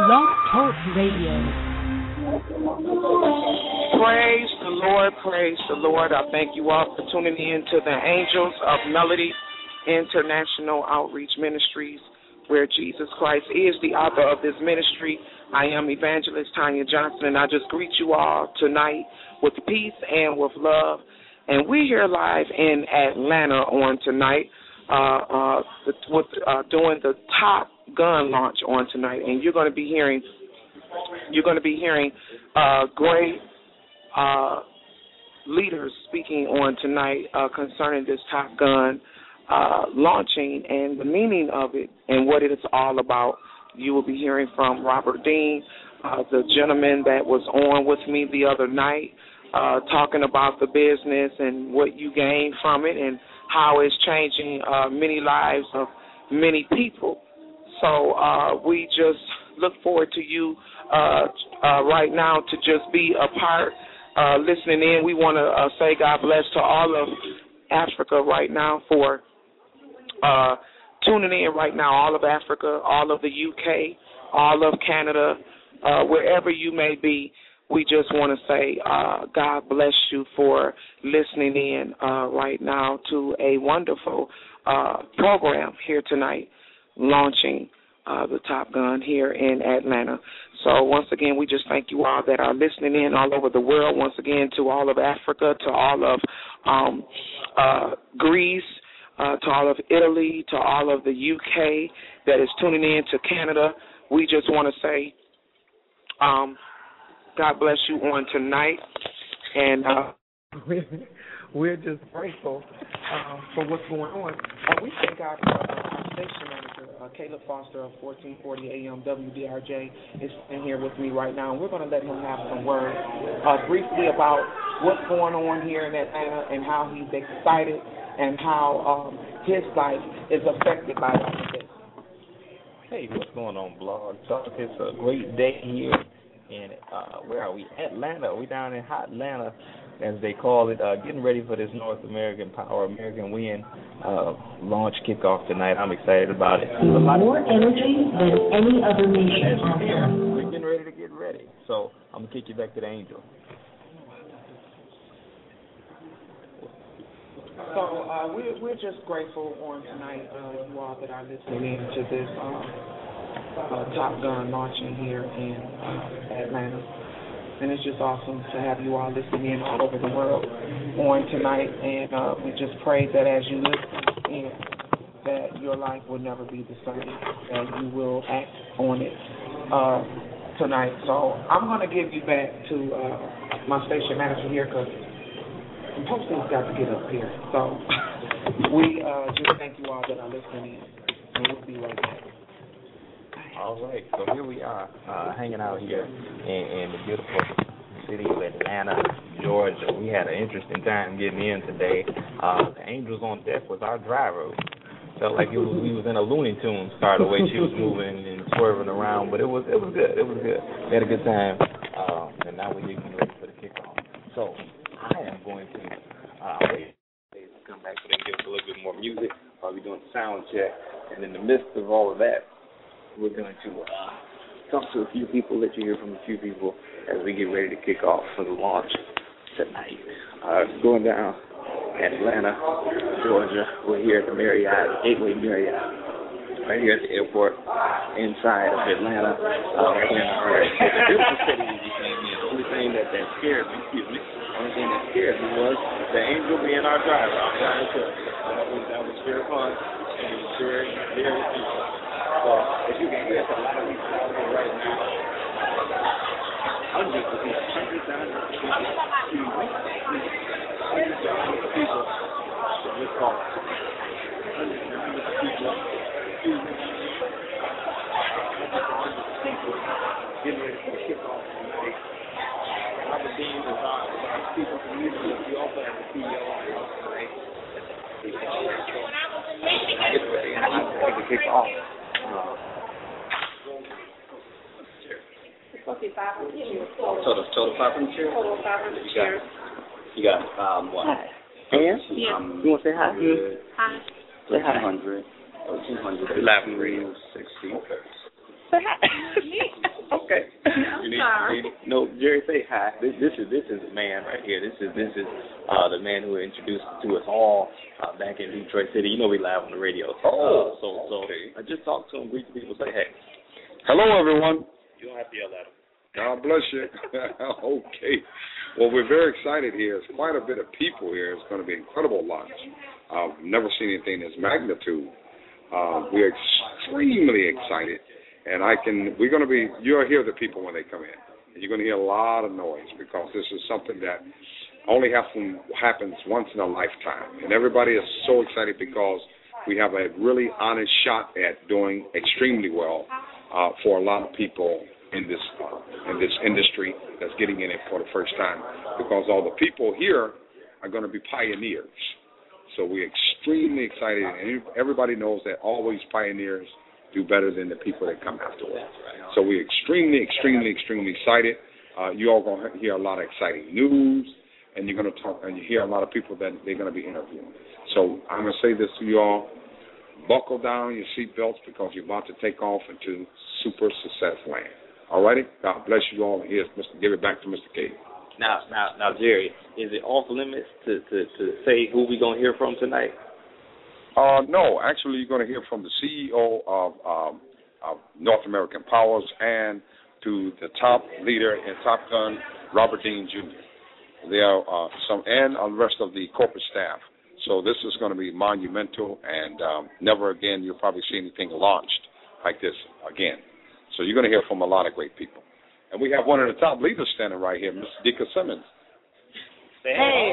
Blog Talk Radio. Praise the Lord, praise the Lord. I thank you all for tuning in to the Angels of Melody International Outreach Ministries, where Jesus Christ is the author of this ministry. I am Evangelist Tanya Johnson, and I just greet you all tonight with peace and with love. And we're here live in Atlanta on tonight, doing the Top Gun launch on tonight, and you're going to be hearing great leaders speaking on tonight concerning this Top Gun launching and the meaning of it and what it is all about. You will be hearing from Robert Dean, the gentleman that was on with me the other night, talking about the business and what you gain from it and how it's changing many lives of many people. So we just look forward to you right now to just be a part, listening in. We want to say God bless to all of Africa right now for tuning in right now, all of Africa, all of the UK, all of Canada, wherever you may be. We just want to say God bless you for listening in right now to a wonderful program here tonight, launching the Top Gun here in Atlanta. So once again, we just thank you all that are listening in all over the world. Once again, to all of Africa, to all of Greece, to all of Italy, to all of the UK that is tuning in, to Canada. We just want to say God bless you on tonight, and we're just grateful for what's going on. We thank God for our station manager, Caleb Foster of 1440 AM WDRJ, is in here with me right now, and we're going to let him have some words briefly about what's going on here in Atlanta and how he's excited and how his life is affected by all of this. Hey, what's going on, Blog Talk? It's a great day here in, where are we? Atlanta. We're down in Hot Atlanta, as they call it, getting ready for this North American Power American Win launch kickoff tonight. I'm excited about it. More energy than any other nation. We're getting ready to get ready. So I'm going to kick you back to the Angel. So we're just grateful on tonight, you all that are listening in to this Top Gun launching here in Atlanta. And it's just awesome to have you all listening in all over the world on tonight. And we just pray that as you listen in, that your life will never be the same, and you will act on it tonight. So I'm going to give you back to my station manager here, because Posting's got to get up here. So we just thank you all that are listening in, and we'll be right back. All right, so here we are, hanging out here in the beautiful city of Atlanta, Georgia. We had an interesting time getting in today. The Angels on deck was our driver. Felt like we was in a Looney Tunes car, the way she was moving and swerving around, but it was good. It was good. We had a good time, and now we're getting ready for the kickoff. So I am going to wait to come back so they can give us a little bit more music while we're doing the sound check, and in the midst of all of that, we're going to talk to a few people, let you hear from a few people as we get ready to kick off for the launch tonight. Going down Atlanta, Georgia. We're here at the Marriott, Gateway Marriott, right here at the airport inside of Atlanta. It's a beautiful city as you came in. The only thing that scared me, the only thing that scared me was the Angel being our driver. I'm trying to tell you. That was very fun, and it was very, very peaceful. So, as you can hear, there's a lot of people out here right now. Hundreds of people, hundreds and hundreds of people. Hundreds and hundreds of people in this call. Hundreds and hundreds of people. Getting ready to kick off tonight. Robert Dean is our speaker from Houston. We also have the CEO on the house tonight. Get ready to kick off. Total 500 chairs? Total 500 chairs. You got, what? Hi. And? Yeah. You want to say hi? Hi. Say hi. 200, 200, 11, 60. Say hi. know, Jerry, say hi. This is the man right here. This is the man who introduced to us all back in Detroit City. You know, we live on the radio. So okay. I just talked to him. Greet the people. Say hey. Hello, everyone. You don't have to yell at him. God bless you. Okay. Well, we're very excited here. There's quite a bit of people here. It's going to be an incredible lunch. I've never seen anything this magnitude. We're extremely excited, and you'll hear the people when they come in. And you're going to hear a lot of noise because this is something that only happens once in a lifetime. And everybody is so excited because we have a really honest shot at doing extremely well for a lot of people in this industry that's getting in it for the first time, because all the people here are going to be pioneers. So we're extremely excited, and everybody knows that always pioneers do better than the people that come afterwards. So we're extremely, extremely, extremely excited. You all going to hear a lot of exciting news, and you're going to talk, and you hear a lot of people that they're going to be interviewing. So I'm going to say this to you all: buckle down your seatbelts because you're about to take off into super success land. All righty? God bless you all. Here's give it back to Mr. K. Now, Jerry, is it off limits to say who we're going to hear from tonight? No, actually, you're going to hear from the CEO of North American Powers and to the top leader in Top Gun, Robert Dean Jr. There are and the rest of the corporate staff. So this is going to be monumental, and never again you'll probably see anything launched like this again. So you're going to hear from a lot of great people. And we have one of the top leaders standing right here, Miss Dika Simmons. Hey.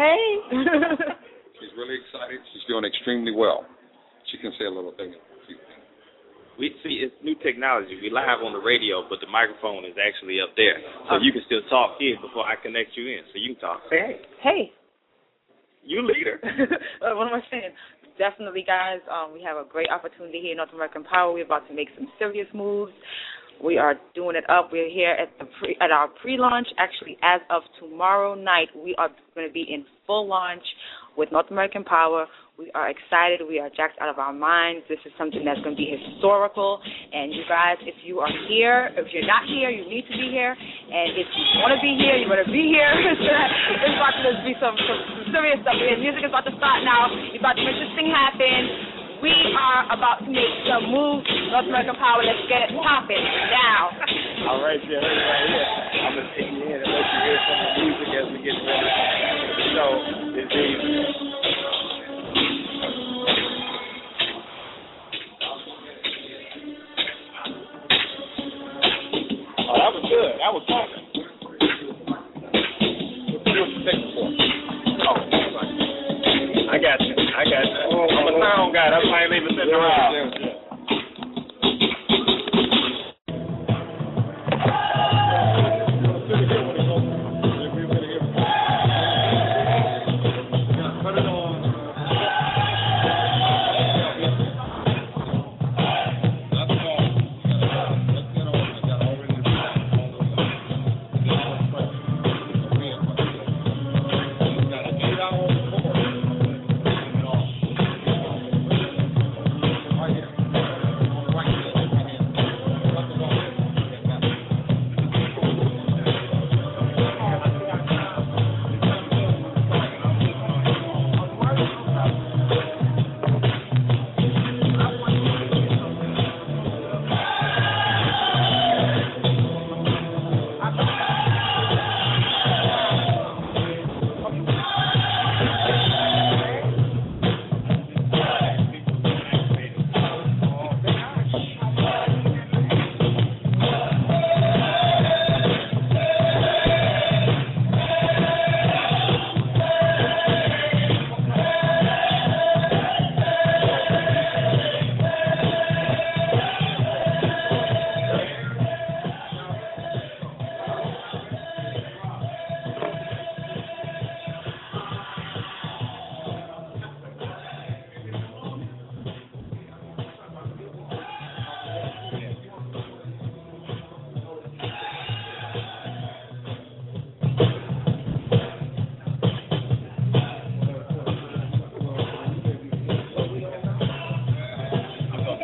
She's really excited. She's doing extremely well. She can say a little thing. We see it's new technology. We live on the radio, but the microphone is actually up there, so you can still talk here before I connect you in. So you can talk. Say hey. Hey. You leader. What am I saying? Definitely, guys. We have a great opportunity here in North American Power. We're about to make some serious moves. We are doing it up. We're here at our pre-launch. Actually, as of tomorrow night, we are going to be in full launch with North American Power. We are excited. We are jacked out of our minds. This is something that's going to be historical. And you guys, if you are here, if you're not here, you need to be here. And if you want to be here, you better be here. It's about to be some serious stuff. The music is about to start now. It's about to make this thing happen. We are about to make some moves. North American Power, let's get it popping now. All right, Jerry, right here. I'm going to take you in and let you hear some of the music as we get ready. So, it's easy. Oh, that was good. That was talking. What you thinking for? Oh, I got you. I'm a sound guy. That's why I ain't even sitting around.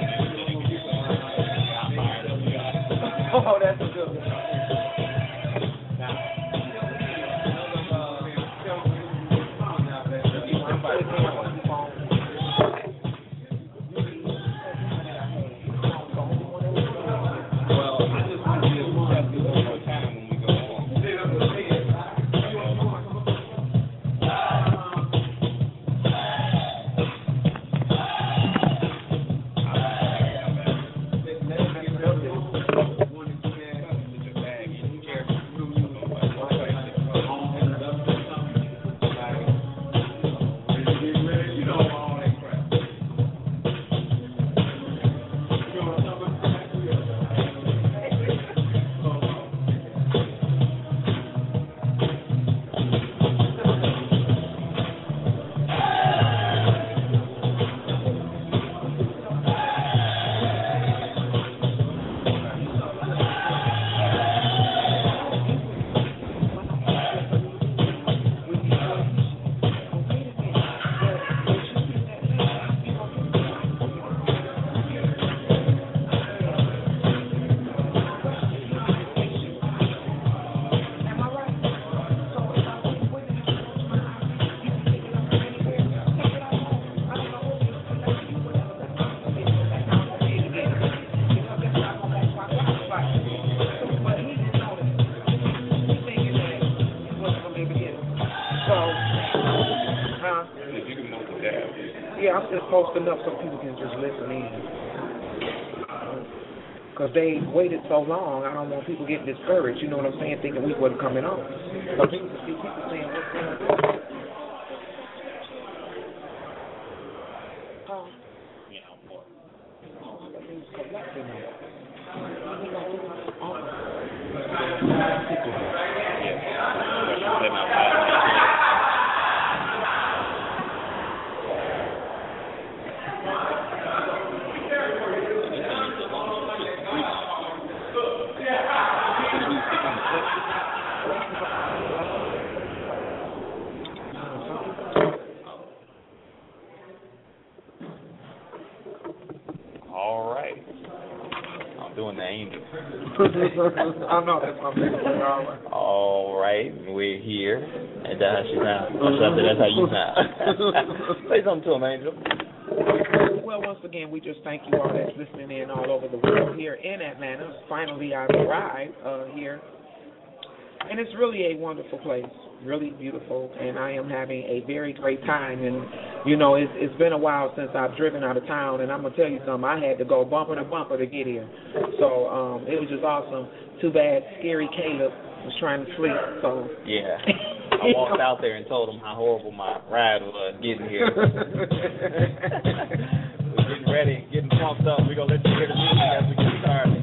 Oh, that's a good one. Yeah, I'm just posting up so people can just listen in. Because they waited so long, I don't want people getting discouraged, you know what I'm saying, thinking we wasn't coming on. So people saying, what's going on? All right. I'm doing the angel. I know, that's my favorite. All right, we're here. And that's how she sounds. That's how you sound. Say something to him, Angel. Well, once again, we just thank you all that's listening in all over the world here in Atlanta. Finally, I've arrived here. And it's really a wonderful place, really beautiful, and I am having a very great time. And, you know, it's been a while since I've driven out of town, and I'm going to tell you something, I had to go bumper to bumper to get here. So it was just awesome. Too bad Scary Caleb was trying to sleep. So yeah. I walked out there and told him how horrible my ride was getting here. We're getting ready, getting pumped up. We're going to let you hear the music as we get started.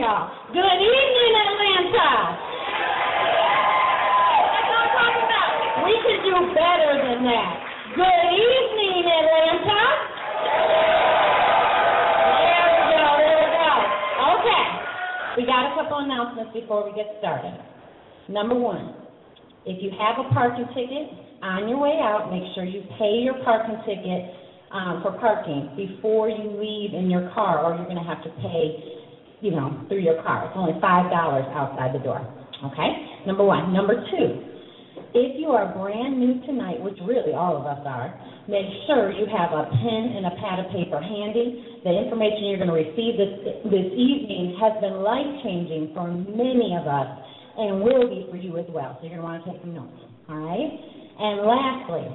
y'all. Good evening, Atlanta. That's what I'm talking about. We can do better than that. Good evening, Atlanta. There we go. Okay. We got a couple announcements before we get started. Number one, if you have a parking ticket, on your way out, make sure you pay your parking ticket for parking before you leave in your car, or you're going to have to pay, through your car. It's only $5 outside the door, okay? Number one. Number two, if you are brand new tonight, which really all of us are, make sure you have a pen and a pad of paper handy. The information you're going to receive this evening has been life-changing for many of us and will be for you as well, so you're going to want to take some notes, all right? And lastly,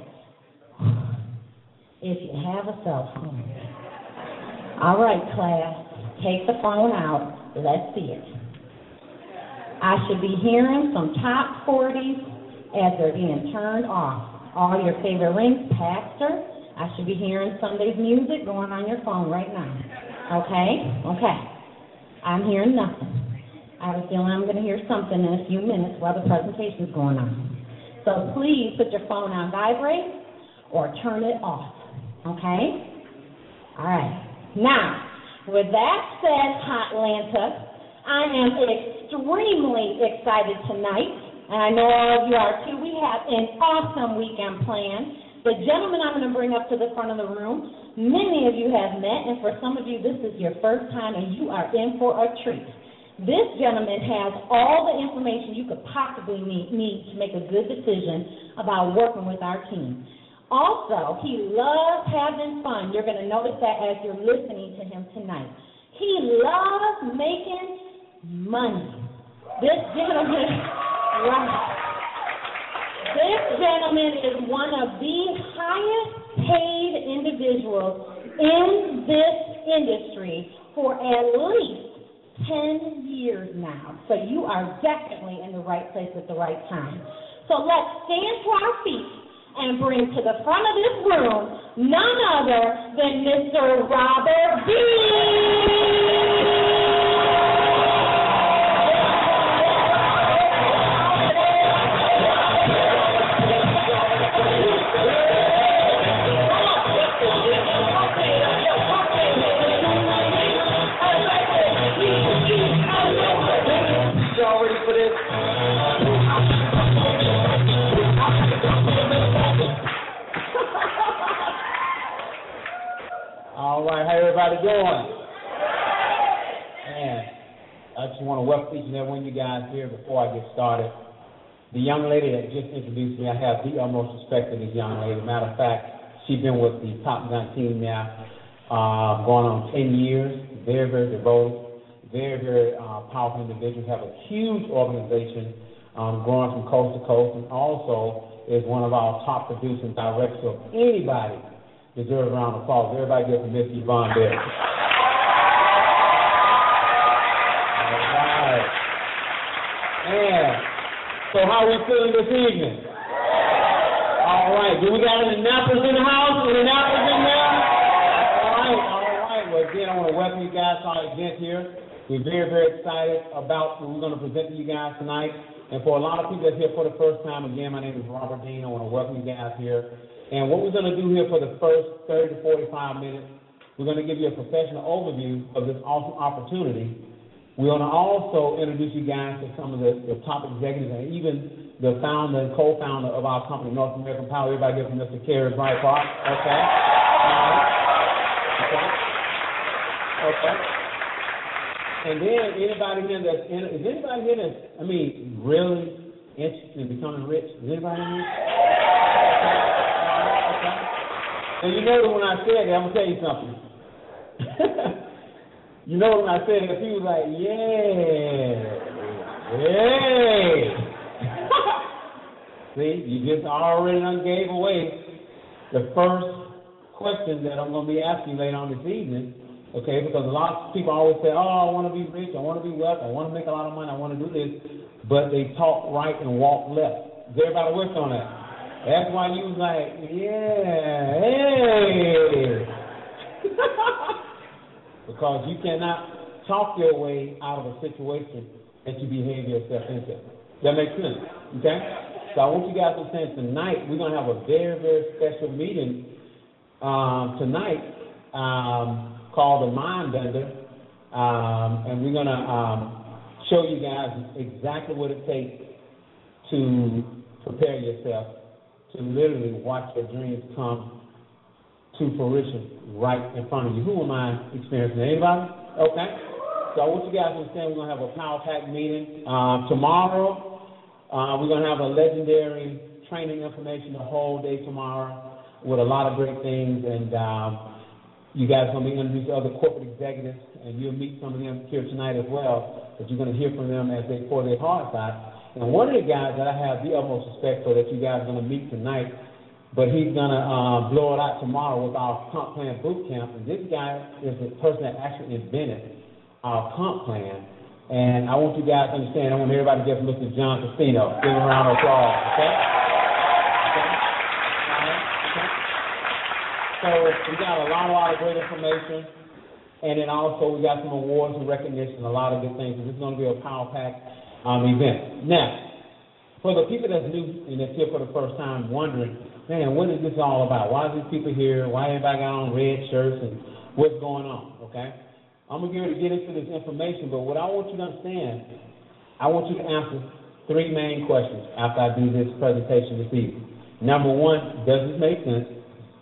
if you have a cell phone, all right, class, take the phone out. Let's see it. I should be hearing some top 40s as they're being turned off. All your favorite rings, Pastor. I should be hearing Sunday's music going on your phone right now. Okay? I'm hearing nothing. I have a feeling I'm going to hear something in a few minutes while the presentation's going on. So please put your phone on vibrate or turn it off, okay? All right. Now, with that said, Hotlanta, I am extremely excited tonight, and I know all of you are too. We have an awesome weekend planned. The gentleman I'm going to bring up to the front of the room, many of you have met, and for some of you, this is your first time, and you are in for a treat. This gentleman has all the information you could possibly need to make a good decision about working with our team. Also, he loves having fun. You're going to notice that as you're listening to him tonight. He loves making money. This gentleman is one of the highest paid individuals in this industry for at least 10 years now. So you are definitely in the right place at the right time. So let's stand to our feet and bring to the front of this room none other than Mr. Robert B. Y'all ready for this? All right, how everybody doing? Man, I just want to welcome each and every one of you guys here before I get started. The young lady that just introduced me, I have the utmost respect for this young lady. Matter of fact, she's been with the Top Gun team now going on 10 years. Very, very devoted. Very, very powerful individuals, have a huge organization growing from coast to coast, and also is one of our top producing directors. So anybody deserves a round of applause. Everybody give Miss Yvonne there. All right. And so how are we feeling this evening? All right. Do we got any nappers in the house? Any nappers in there? All right. Well, again, I want to welcome you guys to our event here. We're very, very excited about what we're going to present to you guys tonight. And for a lot of people that's here for the first time, again, my name is Robert Dean. I want to welcome you guys here. And what we're going to do here for the first 30 to 45 minutes, we're going to give you a professional overview of this awesome opportunity. We're going to also introduce you guys to some of the top executives and even the founder and co-founder of our company, North American Power. Everybody give Mr. Kerry Bright Park. Okay. Okay. And then anybody here is anybody here that's, really interested in becoming rich? Is anybody in here? Okay. And you know that when I said that, I'm going to tell you something. You know when I said that, people like, yeah. See, you just already done gave away the first question that I'm going to be asking later on this evening. Okay, because a lot of people always say, oh, I want to be rich, I want to be wealthy, I want to make a lot of money, I want to do this, but they talk right and walk left. Is everybody with on that? That's why you was like, yeah, hey. Because you cannot talk your way out of a situation that you behave yourself into. That makes sense, okay? So I want you guys to understand tonight we're going to have a very, very special meeting tonight called the Mind Bender, and we're going to show you guys exactly what it takes to prepare yourself to literally watch your dreams come to fruition right in front of you. Who am I experiencing? Anybody? Okay. So I want you guys to understand we're going to have a power pack meeting. Tomorrow, we're going to have a legendary training information the whole day tomorrow with a lot of great things. And you guys are going to be introduced to other corporate executives, and you'll meet some of them here tonight as well, but you're going to hear from them as they pour their hearts out. And one of the guys that I have the utmost respect for that you guys are going to meet tonight, but he's going to blow it out tomorrow with our comp plan boot camp. And this guy is the person that actually invented our comp plan. And I want you guys to understand, I want everybody to give Mr. John Casino. Give him a round of applause, okay? So we got a lot of great information. And then also we got some awards and recognition, a lot of good things. So this is going to be a power pack event. Now, for the people that's new and that's here for the first time wondering, man, what is this all about? Why are these people here? Why everybody got on red shirts and what's going on, okay? I'm going to get into this information, but what I want you to understand, I want you to answer three main questions after I do this presentation this evening. Number one, does this make sense?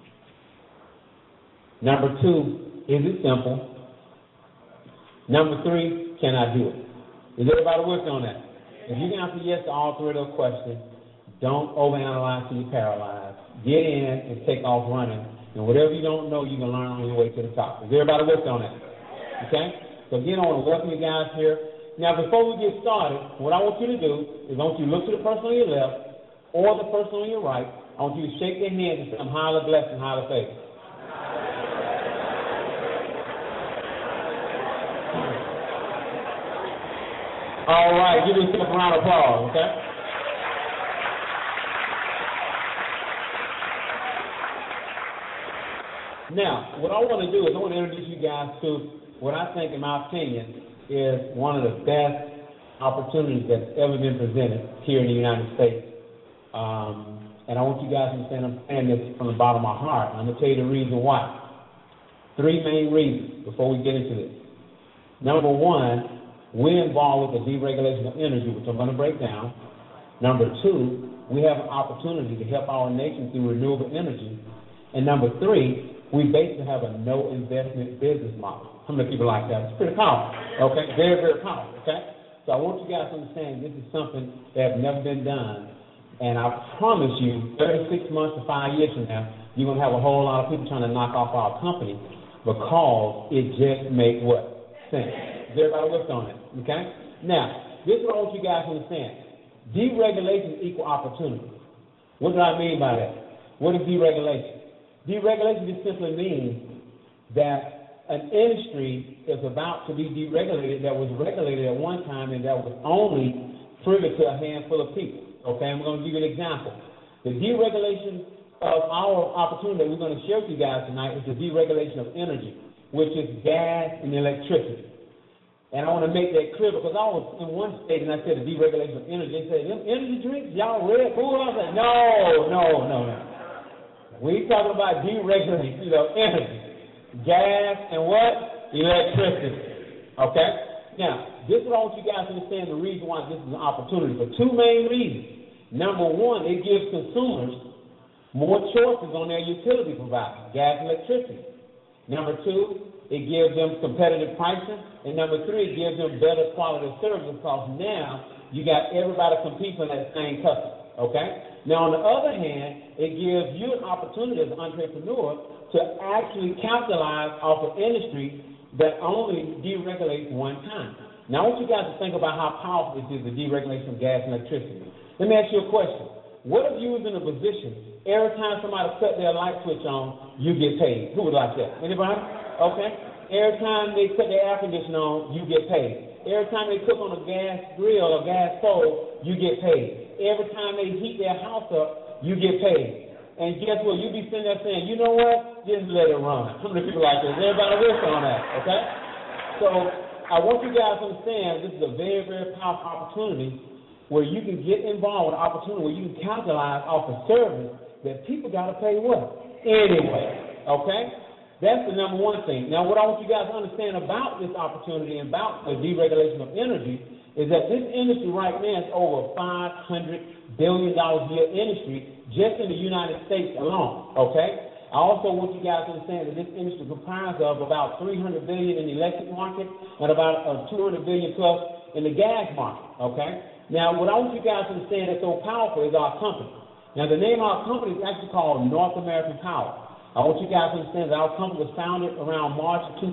Number two, is it simple? Number three, can I do it? Is everybody with me on that? If you can answer yes to all three of those questions, don't overanalyze till you're paralyzed. Get in and take off running. And whatever you don't know, you can learn on your way to the top. Is everybody with me on that? Okay? So again, I want to welcome you guys here. Now, before we get started, what I want you to do is I want you to look to the person on your left or the person on your right. I want you to shake their hand and say, I'm highly blessed and highly favored. All right, give yourself a round of applause, okay? Now, what I want to do is I want to introduce you guys to what I think, in my opinion, is one of the best opportunities that's ever been presented here in the United States. And I want you guys to understand I'm saying this from the bottom of my heart. And I'm going to tell you the reason why. Three main reasons before we get into this. Number one, we're involved with the deregulation of energy, which I'm going to break down. Number two, we have an opportunity to help our nation through renewable energy. And number three, we basically have a no investment business model. How many people like that? It's pretty powerful, okay? Very, very powerful, okay? So I want you guys to understand this is something that has never been done. And I promise you, 36 months to 5 years from now, you're going to have a whole lot of people trying to knock off our company because it just makes what? Sense. Is everybody with on it? Okay? Now, this is what I want you guys to understand. Deregulation equal opportunity. What do I mean by that? What is deregulation? Deregulation just simply means that an industry is about to be deregulated that was regulated at one time and that was only privy to a handful of people. Okay, I'm going to give you an example. The deregulation of our opportunity that we're going to share with you guys tonight is the deregulation of energy, which is gas and electricity. And I want to make that clear because I was in one state and I said the deregulation of energy. They said, them energy drinks, y'all red food? I said, no. We talking about deregulation of energy, gas and what? Electricity. Okay? Now, this is what I want you guys to understand the reason why this is an opportunity for two main reasons. Number one, it gives consumers more choices on their utility providers, gas and electricity. Number two, it gives them competitive pricing. And number three, it gives them better quality of service because now you got everybody competing for that same customer, okay? Now, on the other hand, it gives you an opportunity as an entrepreneur to actually capitalize off an industry that only deregulates one time. Now, I want you guys to think about how powerful this is, the deregulation of gas and electricity. Let me ask you a question. What if you was in a position, every time somebody cut their light switch on, you get paid? Who would like that? Anybody? Okay. Every time they put their air conditioner on, you get paid. Every time they cook on a gas grill or gas stove, you get paid. Every time they heat their house up, you get paid. And guess what? You be sitting there saying, you know what? Just let it run. How many people like this? Everybody with on that, okay? So I want you guys to understand this is a very, very powerful opportunity where you can get involved with an opportunity where you can capitalize off a service that people got to pay what? Anyway, okay? That's the number one thing. Now, what I want you guys to understand about this opportunity and about the deregulation of energy is that this industry right now is over $500 billion a year industry just in the United States alone, okay? I also want you guys to understand that this industry comprises of about $300 billion in the electric market and about $200 billion plus in the gas market, okay? Now, what I want you guys to understand that's so powerful is our company. Now, the name of our company is actually called North American Power. I want you guys to understand that our company was founded around March of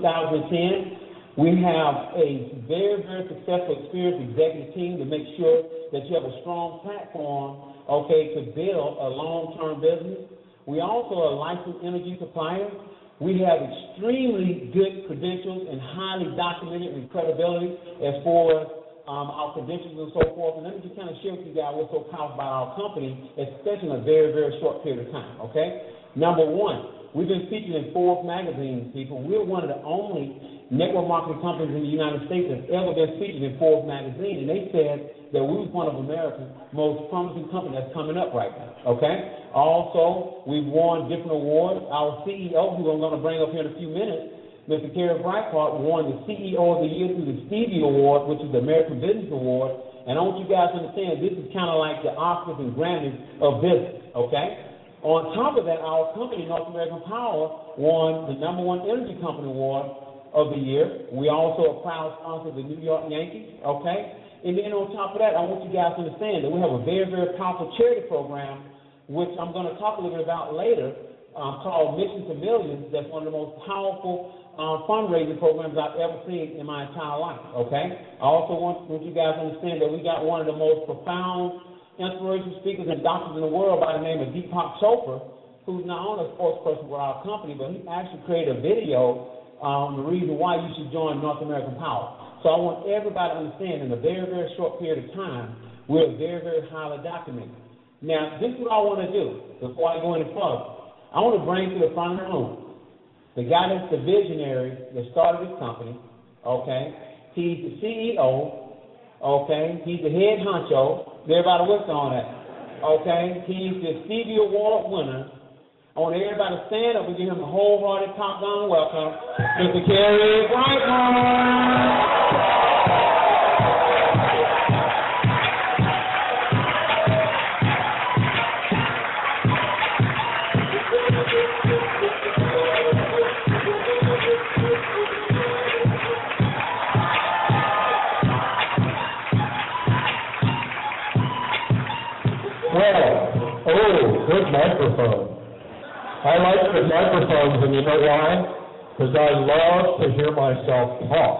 2010. We have a very, very successful, experienced executive team to make sure that you have a strong platform, okay, to build a long-term business. We also are a licensed energy supplier. We have extremely good credentials and highly documented and credibility as far as our credentials and so forth. And let me just kind of share with you guys what's so powerful about our company, especially in a very, very short period of time, okay? Number one, we've been featured in Forbes magazine, people. We're one of the only network marketing companies in the United States that's ever been featured in Forbes magazine, and they said that we was one of America's most promising companies that's coming up right now, okay? Also, we've won different awards. Our CEO, who I'm going to bring up here in a few minutes, Mr. Kerry Breitbart, won the CEO of the Year through the Stevie Award, which is the American Business Award. And I want you guys to understand this is kind of like the Oscars and Grammys of business, okay? On top of that, our company, North American Power, won the #1 Energy Company Award of the year. We also are proud sponsor of the New York Yankees, okay? And then on top of that, I want you guys to understand that we have a very, very powerful charity program, which I'm going to talk a little bit about later, called Mission to Millions. That's one of the most powerful fundraising programs I've ever seen in my entire life, okay? I also want you guys to understand that we got one of the most profound inspirational speakers and doctors in the world by the name of Deepak Chopra, who's not only a spokesperson for our company, but he actually created a video on the reason why you should join North American Power. So I want everybody to understand in a very, very short period of time, we're very, very highly documented. Now, this is what I want to do before I go any further. I want to bring to the front of the room the guy that's the visionary that started this company, okay? He's the CEO, okay? He's the head honcho. Everybody what's on that, okay? He's the Stevie Award winner. I want everybody to stand up and give him a wholehearted Top Gun welcome, Mr. Kerry Breitbart. Good microphone. I like good microphones, and you know why? Because I love to hear myself talk.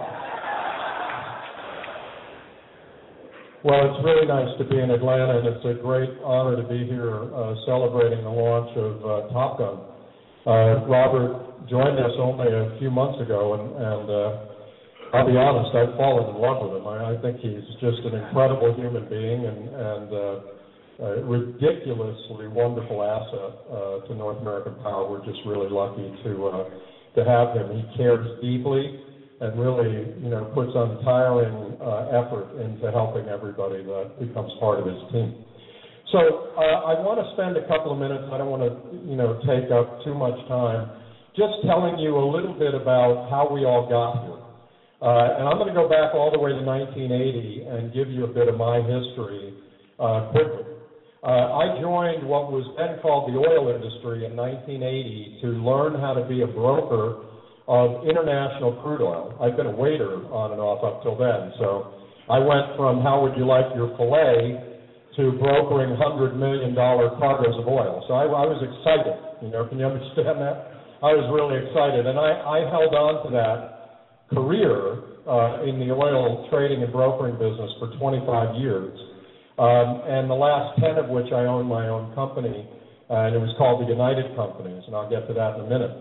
Well, it's really nice to be in Atlanta, and it's a great honor to be here celebrating the launch of Top Gun. Robert joined us only a few months ago, and I'll be honest, I've fallen in love with him. I think he's just an incredible human being and a ridiculously wonderful asset to North American Power. We're just really lucky to have him. He cares deeply and really, puts untiring effort into helping everybody that becomes part of his team. So I want to spend a couple of minutes. I don't want to, take up too much time, just telling you a little bit about how we all got here. And I'm going to go back all the way to 1980 and give you a bit of my history quickly. I joined what was then called the oil industry in 1980 to learn how to be a broker of international crude oil. I've been a waiter on and off up till then. So I went from how would you like your filet to brokering $100 million cargoes of oil. So I was excited. Can you understand that? I was really excited. And I held on to that career in the oil trading and brokering business for 25 years. And the last 10 of which I owned my own company, and it was called the United Companies, and I'll get to that in a minute.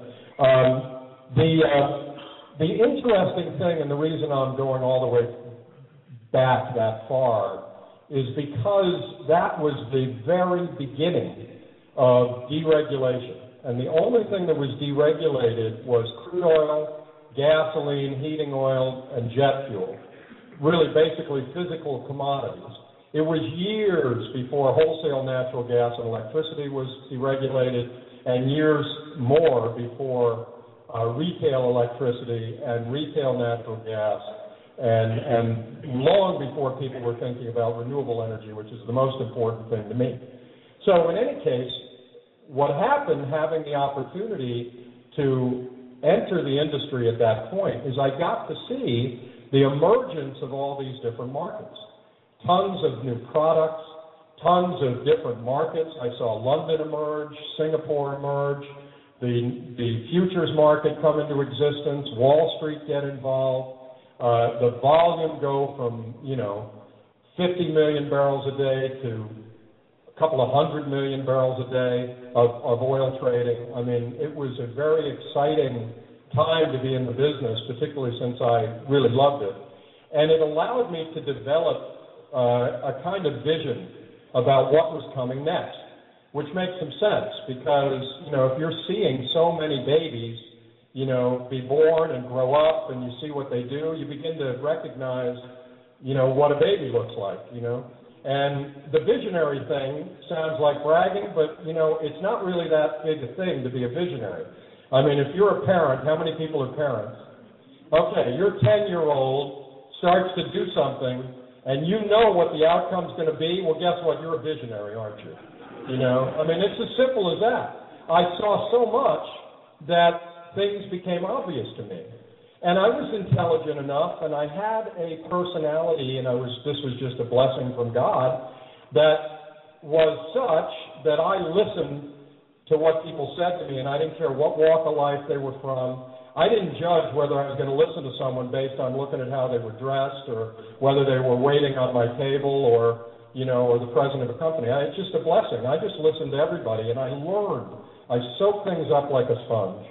The interesting thing, and the reason I'm going all the way back that far, is because that was the very beginning of deregulation. And the only thing that was deregulated was crude oil, gasoline, heating oil, and jet fuel, really basically physical commodities. It was years before wholesale natural gas and electricity was deregulated, and years more before retail electricity and retail natural gas, and long before people were thinking about renewable energy, which is the most important thing to me. So in any case, what happened, having the opportunity to enter the industry at that point, is I got to see the emergence of all these different markets. Tons of new products, tons of different markets. I saw London emerge, Singapore emerge, the futures market come into existence, Wall Street get involved, the volume go from, 50 million barrels a day to a couple of 100 million barrels a day of oil trading. I mean, it was a very exciting time to be in the business, particularly since I really loved it. And it allowed me to develop a kind of vision about what was coming next, which makes some sense because, if you're seeing so many babies, be born and grow up and you see what they do, you begin to recognize, what a baby looks like, And the visionary thing sounds like bragging, but, it's not really that big a thing to be a visionary. I mean, if you're a parent, how many people are parents? Okay, your 10-year-old starts to do something, and you know what the outcome's going to be, well, guess what? You're a visionary, aren't you? I mean, it's as simple as that. I saw so much that things became obvious to me. And I was intelligent enough, and I had a personality, and this was just a blessing from God, that was such that I listened to what people said to me, and I didn't care what walk of life they were from. I didn't judge whether I was going to listen to someone based on looking at how they were dressed or whether they were waiting on my table or the president of a company. It's just a blessing. I just listened to everybody, and I learned. I soaked things up like a sponge.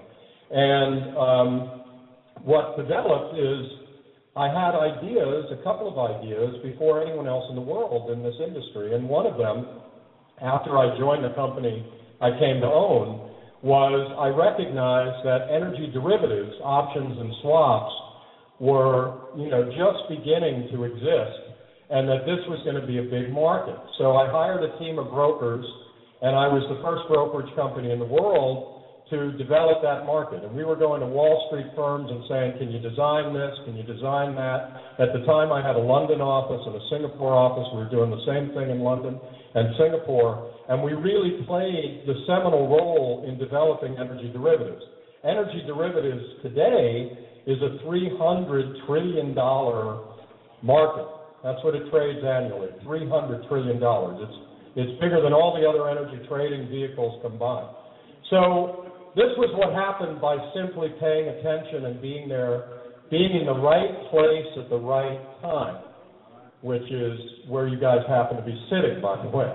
And what developed is I had ideas, a couple of ideas, before anyone else in the world in this industry. And one of them, after I joined the company I came to own, was I recognized that energy derivatives, options and swaps, were, just beginning to exist, and that this was going to be a big market. So I hired a team of brokers, and I was the first brokerage company in the world to develop that market. And we were going to Wall Street firms and saying, can you design this? Can you design that? At the time, I had a London office and a Singapore office. We were doing the same thing in London and Singapore. And we really played the seminal role in developing energy derivatives. Energy derivatives today is a $300 trillion market. That's what it trades annually, $300 trillion. It's bigger than all the other energy trading vehicles combined. So this was what happened by simply paying attention and being there, being in the right place at the right time, which is where you guys happen to be sitting, by the way.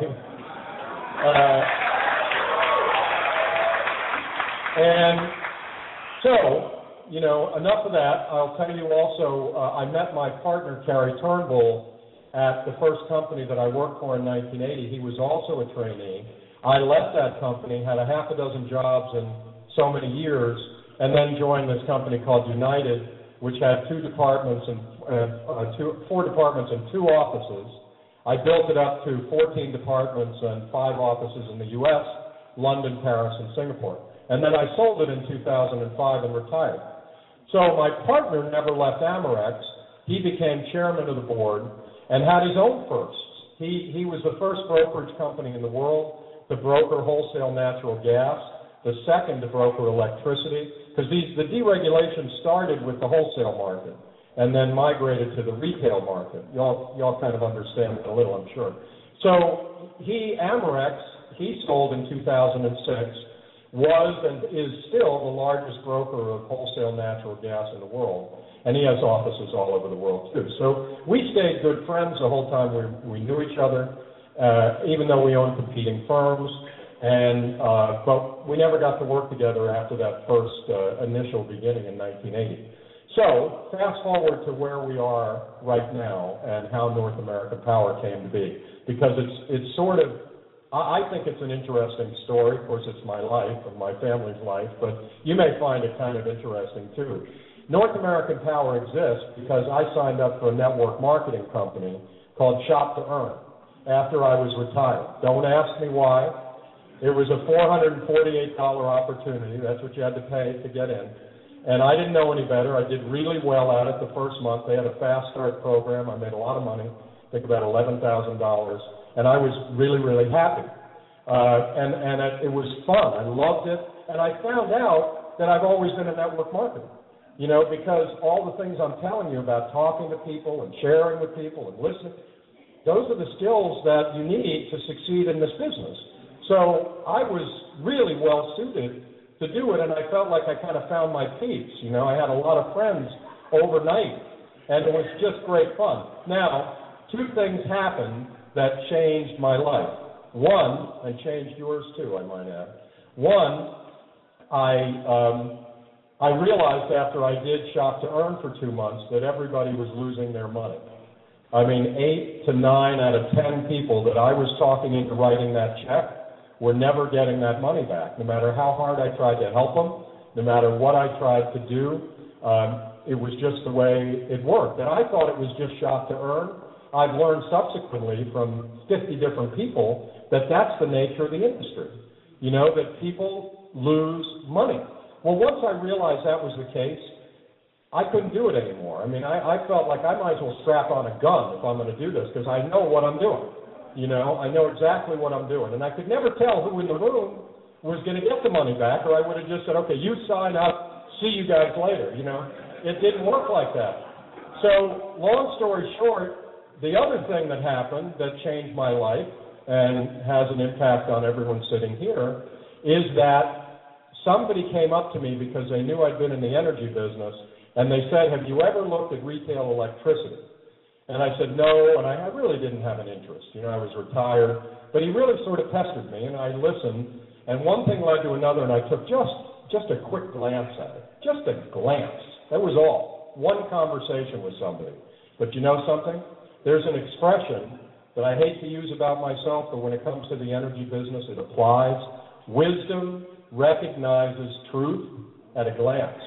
And so, enough of that. I'll tell you also, I met my partner, Carrie Turnbull, at the first company that I worked for in 1980. He was also a trainee. I left that company, had a half a dozen jobs in so many years, and then joined this company called United, which had 4 departments and 2 offices. I built it up to 14 departments and 5 offices in the U.S., London, Paris, and Singapore. And then I sold it in 2005 and retired. So my partner never left Amerex. He became chairman of the board and had his own firsts. He was the first brokerage company in the world to broker wholesale natural gas, the second to broker electricity, because the deregulation started with the wholesale market and then migrated to the retail market. Y'all kind of understand it a little, I'm sure. So Amerex, he sold in 2006, was and is still the largest broker of wholesale natural gas in the world, and he has offices all over the world too. So we stayed good friends the whole time we knew each other, even though we owned competing firms, and but we never got to work together after that first initial beginning in 1980. So, fast forward to where we are right now and how North American Power came to be. Because it's sort of, I think it's an interesting story. Of course, it's my life and my family's life, but you may find it kind of interesting too. North American Power exists because I signed up for a network marketing company called Shop to Earn after I was retired. Don't ask me why. It was a $448 opportunity. That's what you had to pay to get in. And I didn't know any better. I did really well at it the first month. They had a fast start program. I made a lot of money, I think about $11,000. And I was really, really happy. It was fun. I loved it. And I found out that I've always been in network marketing. Because all the things I'm telling you about talking to people and sharing with people and listening, those are the skills that you need to succeed in this business. So I was really well suited to do it, and I felt like I kind of found my peace. I had a lot of friends overnight, and it was just great fun. Now, two things happened that changed my life. One, and changed yours too, I might add. One, I realized after I did Shop to Earn for 2 months that everybody was losing their money. 8 to 9 out of 10 people that I was talking into writing that check were never getting that money back. No matter how hard I tried to help them, no matter what I tried to do, it was just the way it worked. And I thought it was just Shop to Earn. I've learned subsequently from 50 different people that that's the nature of the industry, that people lose money. Well, once I realized that was the case, I couldn't do it anymore. I felt like I might as well strap on a gun if I'm going to do this because I know what I'm doing. I know exactly what I'm doing. And I could never tell who in the room was going to get the money back, or I would have just said, okay, you sign up, see you guys later. It didn't work like that. So long story short, the other thing that happened that changed my life and has an impact on everyone sitting here is that somebody came up to me because they knew I'd been in the energy business, and they said, have you ever looked at retail electricity? And I said, no, and I really didn't have an interest. I was retired, but he really sort of pestered me, and I listened, and one thing led to another, and I took just a quick glance at it. Just a glance. That was all. One conversation with somebody. But you know something? There's an expression that I hate to use about myself, but when it comes to the energy business, it applies. Wisdom recognizes truth at a glance.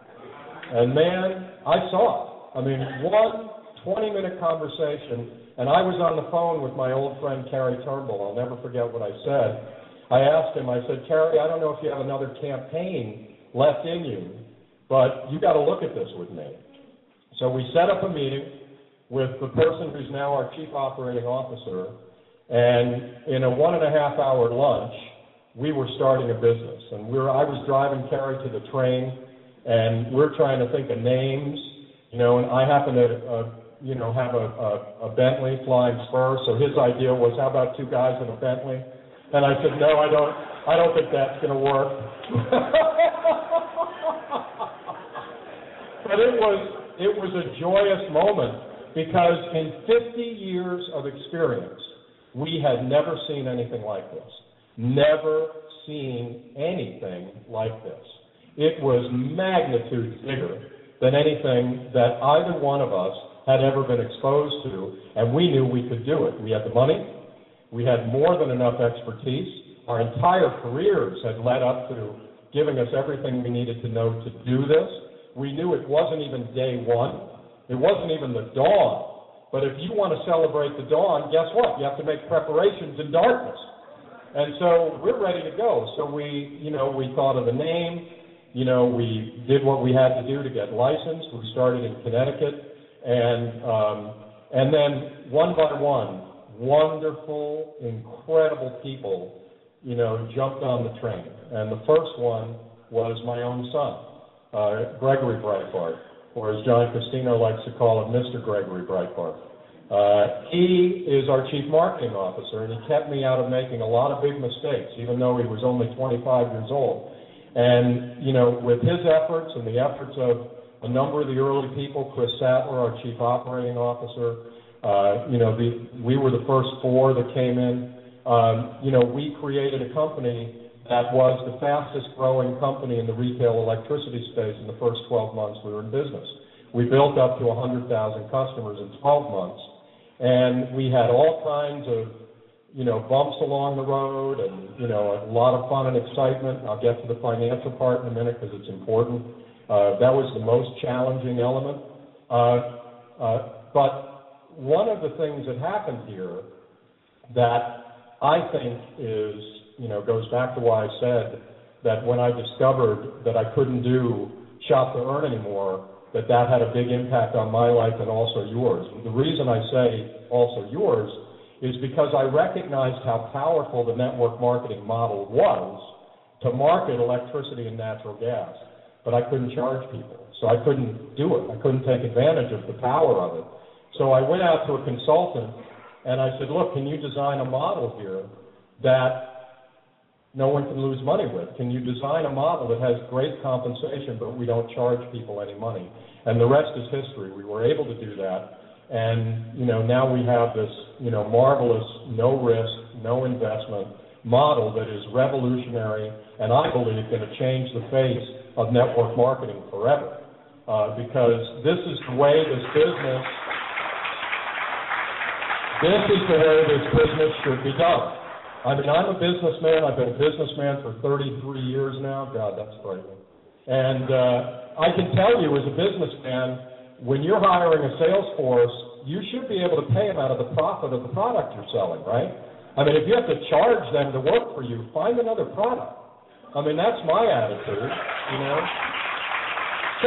And man, I saw it. One 20-minute conversation, and I was on the phone with my old friend Carrie Turnbull. I'll never forget what I said. I asked him, I said, Carrie, I don't know if you have another campaign left in you, but you got to look at this with me. So we set up a meeting with the person who's now our chief operating officer, and in a 1.5-hour lunch, we were starting a business. And I was driving Carrie to the train, and we're trying to think of names, and I happen to have a Bentley Flying Spur, so his idea was, how about two guys in a Bentley? And I said, no, I don't think that's going to work. But it was a joyous moment because in 50 years of experience, we had never seen anything like this. Never seen anything like this. It was magnitudes bigger than anything that either one of us had ever been exposed to, and we knew we could do it. We had the money. We had more than enough expertise. Our entire careers had led up to giving us everything we needed to know to do this. We knew it wasn't even day one. It wasn't even the dawn. But if you want to celebrate the dawn, guess what? You have to make preparations in darkness. And so we're ready to go. So we thought of the name. We did what we had to do to get licensed. We started in Connecticut. And then one by one, wonderful, incredible people, jumped on the train. And the first one was my own son, Gregory Breitbart, or as John Costino likes to call him, Mr. Gregory Breitbart. He is our chief marketing officer, and he kept me out of making a lot of big mistakes, even though he was only 25 years old. And, with his efforts and the efforts of a number of the early people, Chris Sattler, our chief operating officer, we were the first 4 that came in. We created a company that was the fastest growing company in the retail electricity space in the first 12 months we were in business. We built up to 100,000 customers in 12 months, and we had all kinds of, bumps along the road and, a lot of fun and excitement. I'll get to the financial part in a minute because it's important. That was the most challenging element. But one of the things that happened here that I think is, goes back to why I said that when I discovered that I couldn't do shop to earn anymore, that had a big impact on my life and also yours. The reason I say also yours is because I recognized how powerful the network marketing model was to market electricity and natural gas, but I couldn't charge people, so I couldn't do it. I couldn't take advantage of the power of it. So I went out to a consultant and I said, look, can you design a model here that no one can lose money with? Can you design a model that has great compensation, but we don't charge people any money? And the rest is history. We were able to do that. And, now we have this, marvelous, no risk, no investment model that is revolutionary and I believe going to change the face of network marketing forever. Because this is the way this business should be done. I mean, I'm a businessman. I've been a businessman for 33 years now. God, that's frightening. And I can tell you as a businessman, when you're hiring a sales force, you should be able to pay them out of the profit of the product you're selling, right? I mean, if you have to charge them to work for you, find another product. I mean, that's my attitude, So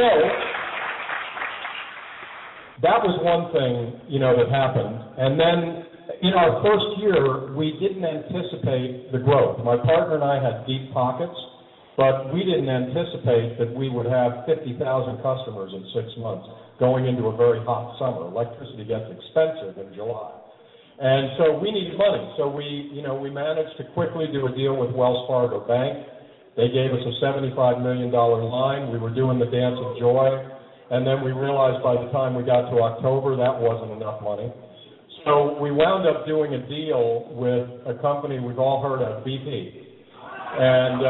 that was one thing, that happened. And then in our first year, we didn't anticipate the growth. My partner and I had deep pockets, but we didn't anticipate that we would have 50,000 customers in 6 months going into a very hot summer. Electricity gets expensive in July. And so we needed money. So we managed to quickly do a deal with Wells Fargo Bank. They gave us a $75 million line. We were doing the dance of joy. And then we realized by the time we got to October, that wasn't enough money. So we wound up doing a deal with a company we've all heard of, BP. And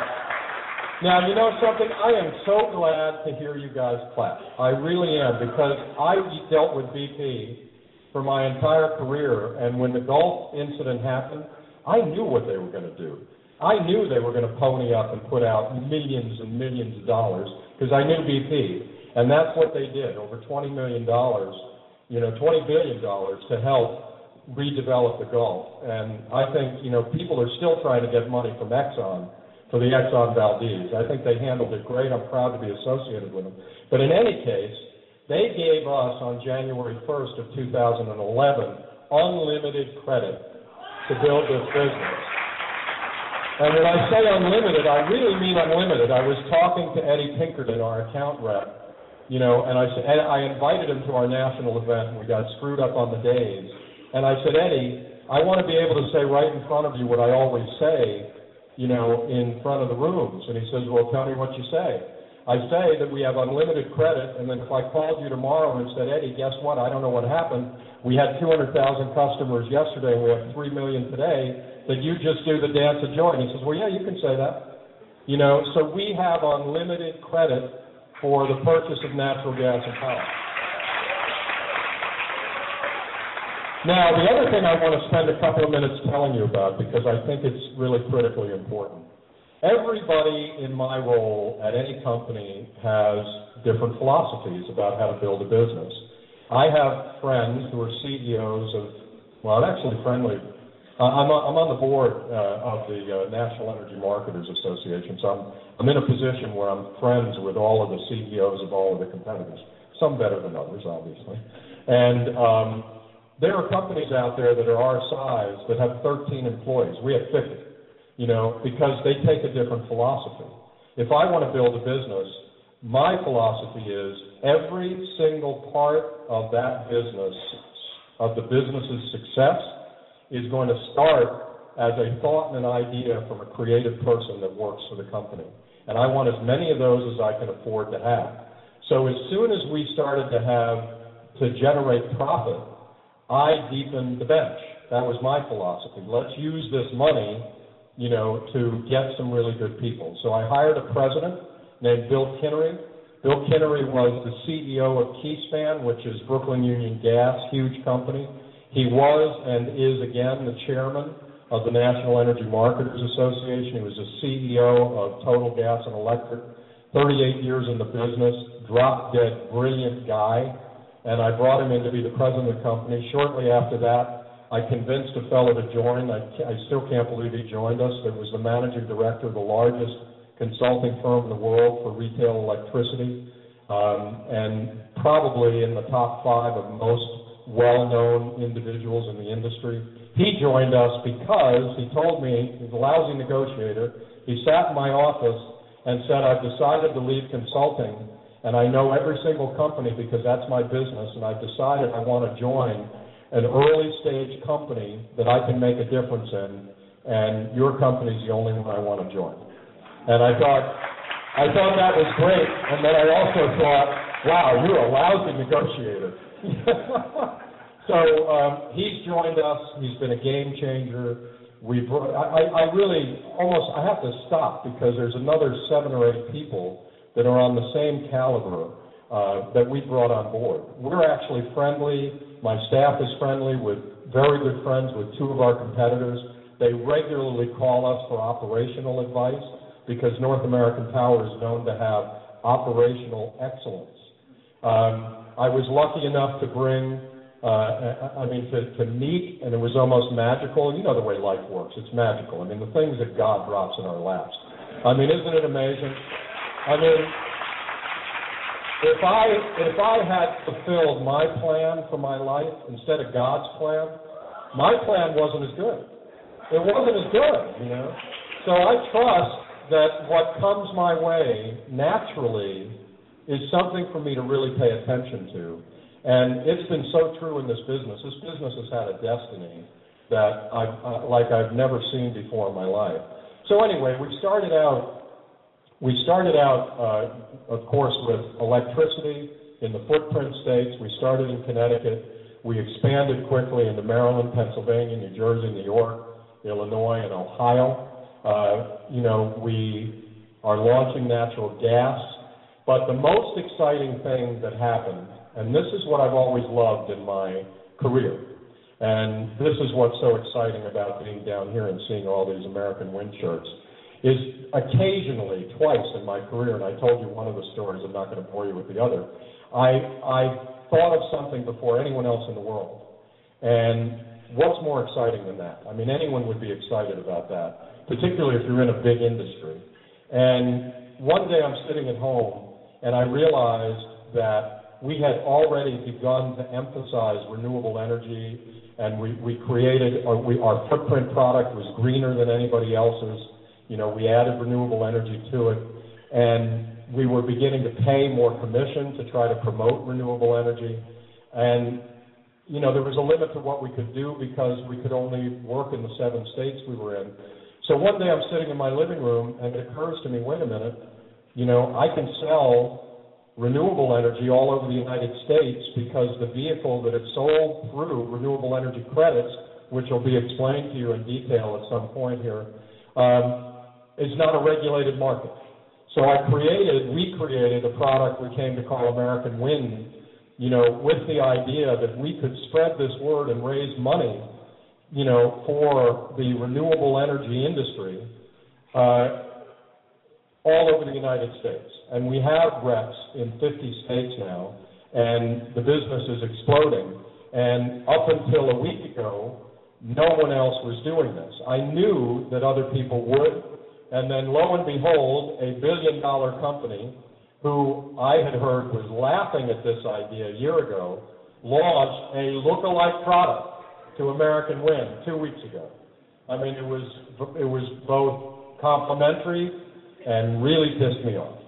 now, you know something? I am so glad to hear you guys clap. I really am, because I dealt with BP for my entire career, and when the Gulf incident happened, I knew what they were going to do. I knew they were going to pony up and put out millions and millions of dollars, because I knew BP. And that's what they did, over $20 million, $20 billion to help redevelop the Gulf. And I think, people are still trying to get money from Exxon for the Exxon Valdez. I think they handled it great. I'm proud to be associated with them. But in any case, they gave us on January 1st of 2011 unlimited credit to build this business. And when I say unlimited, I really mean unlimited. I was talking to Eddie Pinkerton, our account rep, and I invited him to our national event, and we got screwed up on the days. And I said, Eddie, I want to be able to say right in front of you what I always say, in front of the rooms. And he says, well, tell me what you say. I say that we have unlimited credit, and then if I called you tomorrow and said, Eddie, guess what? I don't know what happened. We had 200,000 customers yesterday, and we have 3 million today, that you just do the dance of joy. And he says, well, yeah, you can say that. So we have unlimited credit for the purchase of natural gas and power. Now, the other thing I want to spend a couple of minutes telling you about, because I think it's really critically important. Everybody in my role at any company has different philosophies about how to build a business. I have friends who are CEOs of, actually friendly. I'm on the board of the National Energy Marketers Association, so I'm in a position where I'm friends with all of the CEOs of all of the competitors, some better than others, obviously. And there are companies out there that are our size that have 13 employees. We have 50, because they take a different philosophy. If I want to build a business, my philosophy is every single part of that business, of the business's success, is going to start as a thought and an idea from a creative person that works for the company. And I want as many of those as I can afford to have. So as soon as we started to generate profit, I deepened the bench. That was my philosophy. Let's use this money, to get some really good people. So I hired a president named Bill Kinnery. Bill Kinnery was the CEO of Keyspan, which is Brooklyn Union Gas, huge company. He was and is again the chairman of the National Energy Marketers Association. He was the CEO of Total Gas and Electric 38 years in the business, drop-dead, brilliant guy, and I brought him in to be the president of the company. Shortly after that, I convinced a fellow to join. I still can't believe he joined us. It was the managing director of the largest consulting firm in the world for retail electricity, and probably in the top 5 of most well-known individuals in the industry. He joined us because he told me, he's a lousy negotiator, he sat in my office and said, I've decided to leave consulting, and I know every single company because that's my business, and I've decided I want to join an early-stage company that I can make a difference in, and your company's the only one I want to join. And I thought that was great, and then I also thought, wow, you're a lousy negotiator. So he's joined us. He's been a game changer. I really I have to stop because there's another 7 or 8 people that are on the same caliber that we brought on board. We're actually friendly. My staff is friendly with very good friends with 2 of our competitors. They regularly call us for operational advice because North American Power is known to have operational excellence. I was lucky enough to bring, to meet, and it was almost magical. You know the way life works. It's magical. The things that God drops in our laps. Isn't it amazing? If I had fulfilled my plan for my life instead of God's plan, my plan wasn't as good. It wasn't as good, So I trust that what comes my way naturally is something for me to really pay attention to. And it's been so true in this business. This business has had a destiny that I've never seen before in my life. So anyway, we started out, of course, with electricity in the footprint states. We started in Connecticut. We expanded quickly into Maryland, Pennsylvania, New Jersey, New York, Illinois, and Ohio. We are launching natural gas. But the most exciting thing that happened, and this is what I've always loved in my career, and this is what's so exciting about being down here and seeing all these American Wind shirts, is occasionally, twice in my career, and I told you one of the stories, I'm not going to bore you with the other, I thought of something before anyone else in the world. And what's more exciting than that? Anyone would be excited about that, particularly if you're in a big industry. And one day I'm sitting at home, and I realized that we had already begun to emphasize renewable energy, and we created, our footprint product was greener than anybody else's. We added renewable energy to it, and we were beginning to pay more commission to try to promote renewable energy. And, there was a limit to what we could do because we could only work in the 7 states we were in. So one day I'm sitting in my living room, and it occurs to me, wait a minute, I can sell renewable energy all over the United States because the vehicle that it's sold through renewable energy credits, which will be explained to you in detail at some point here, is not a regulated market. So we created a product we came to call American Wind, with the idea that we could spread this word and raise money, for the renewable energy industry, all over the United States. And we have reps in 50 states now, and the business is exploding. And up until a week ago, no one else was doing this. I knew that other people would, and then lo and behold, a billion-dollar company, who I had heard was laughing at this idea a year ago, launched a look-alike product to American Wind 2 weeks ago. It was both complimentary and really pissed me off,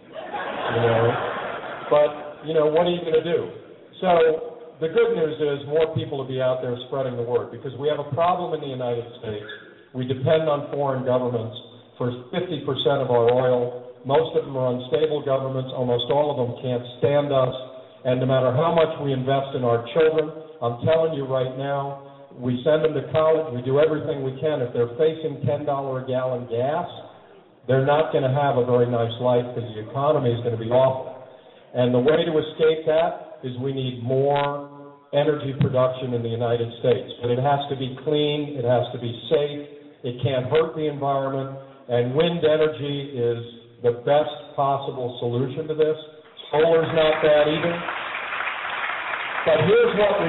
But, what are you going to do? So the good news is more people will be out there spreading the word because we have a problem in the United States. We depend on foreign governments for 50% of our oil. Most of them are unstable governments. Almost all of them can't stand us. And no matter how much we invest in our children, I'm telling you right now, we send them to college. We do everything we can. If they're facing $10 a gallon gas, they're not going to have a very nice life because the economy is going to be awful. And the way to escape that is we need more energy production in the United States. But it has to be clean. It has to be safe. It can't hurt the environment. And wind energy is the best possible solution to this. Solar's not bad either. But here's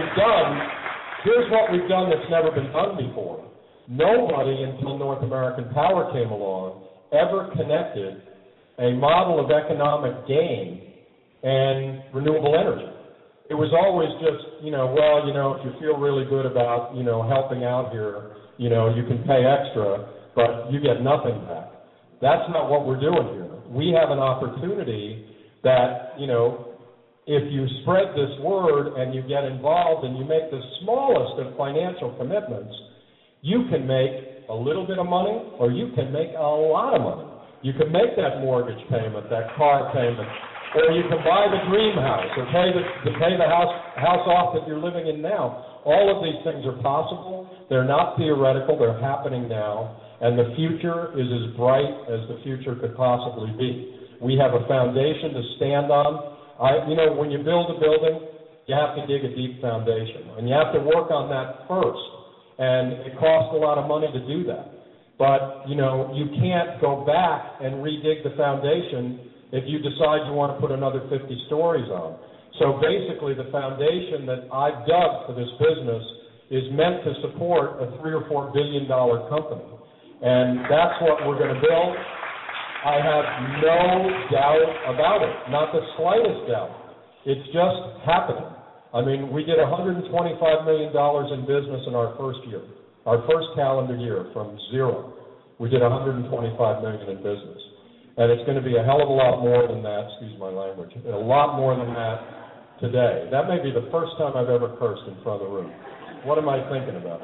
what we've done that's never been done before. Nobody until North American Power came along ever connected a model of economic gain and renewable energy. It was always just, if you feel really good about, helping out here, you can pay extra, but you get nothing back. That's not what we're doing here. We have an opportunity that, if you spread this word and you get involved and you make the smallest of financial commitments, you can make a little bit of money or you can make a lot of money. You can make that mortgage payment, that car payment, or you can buy the dream house or pay the house off that you're living in now. All of these things are possible. They're not theoretical. They're happening now. And the future is as bright as the future could possibly be. We have a foundation to stand on. When you build a building, you have to dig a deep foundation. And you have to work on that first. And it costs a lot of money to do that. But, you can't go back and redig the foundation if you decide you want to put another 50 stories on. So basically the foundation that I've dug for this business is meant to support a $3 or $4 billion company. And that's what we're going to build. I have no doubt about it, not the slightest doubt. It's just happening. I mean, we did $125 million in business in our first year, our first calendar year from zero. We did $125 million in business. And it's going to be a hell of a lot more than that, excuse my language, a lot more than that today. That may be the first time I've ever cursed in front of the room. What am I thinking about?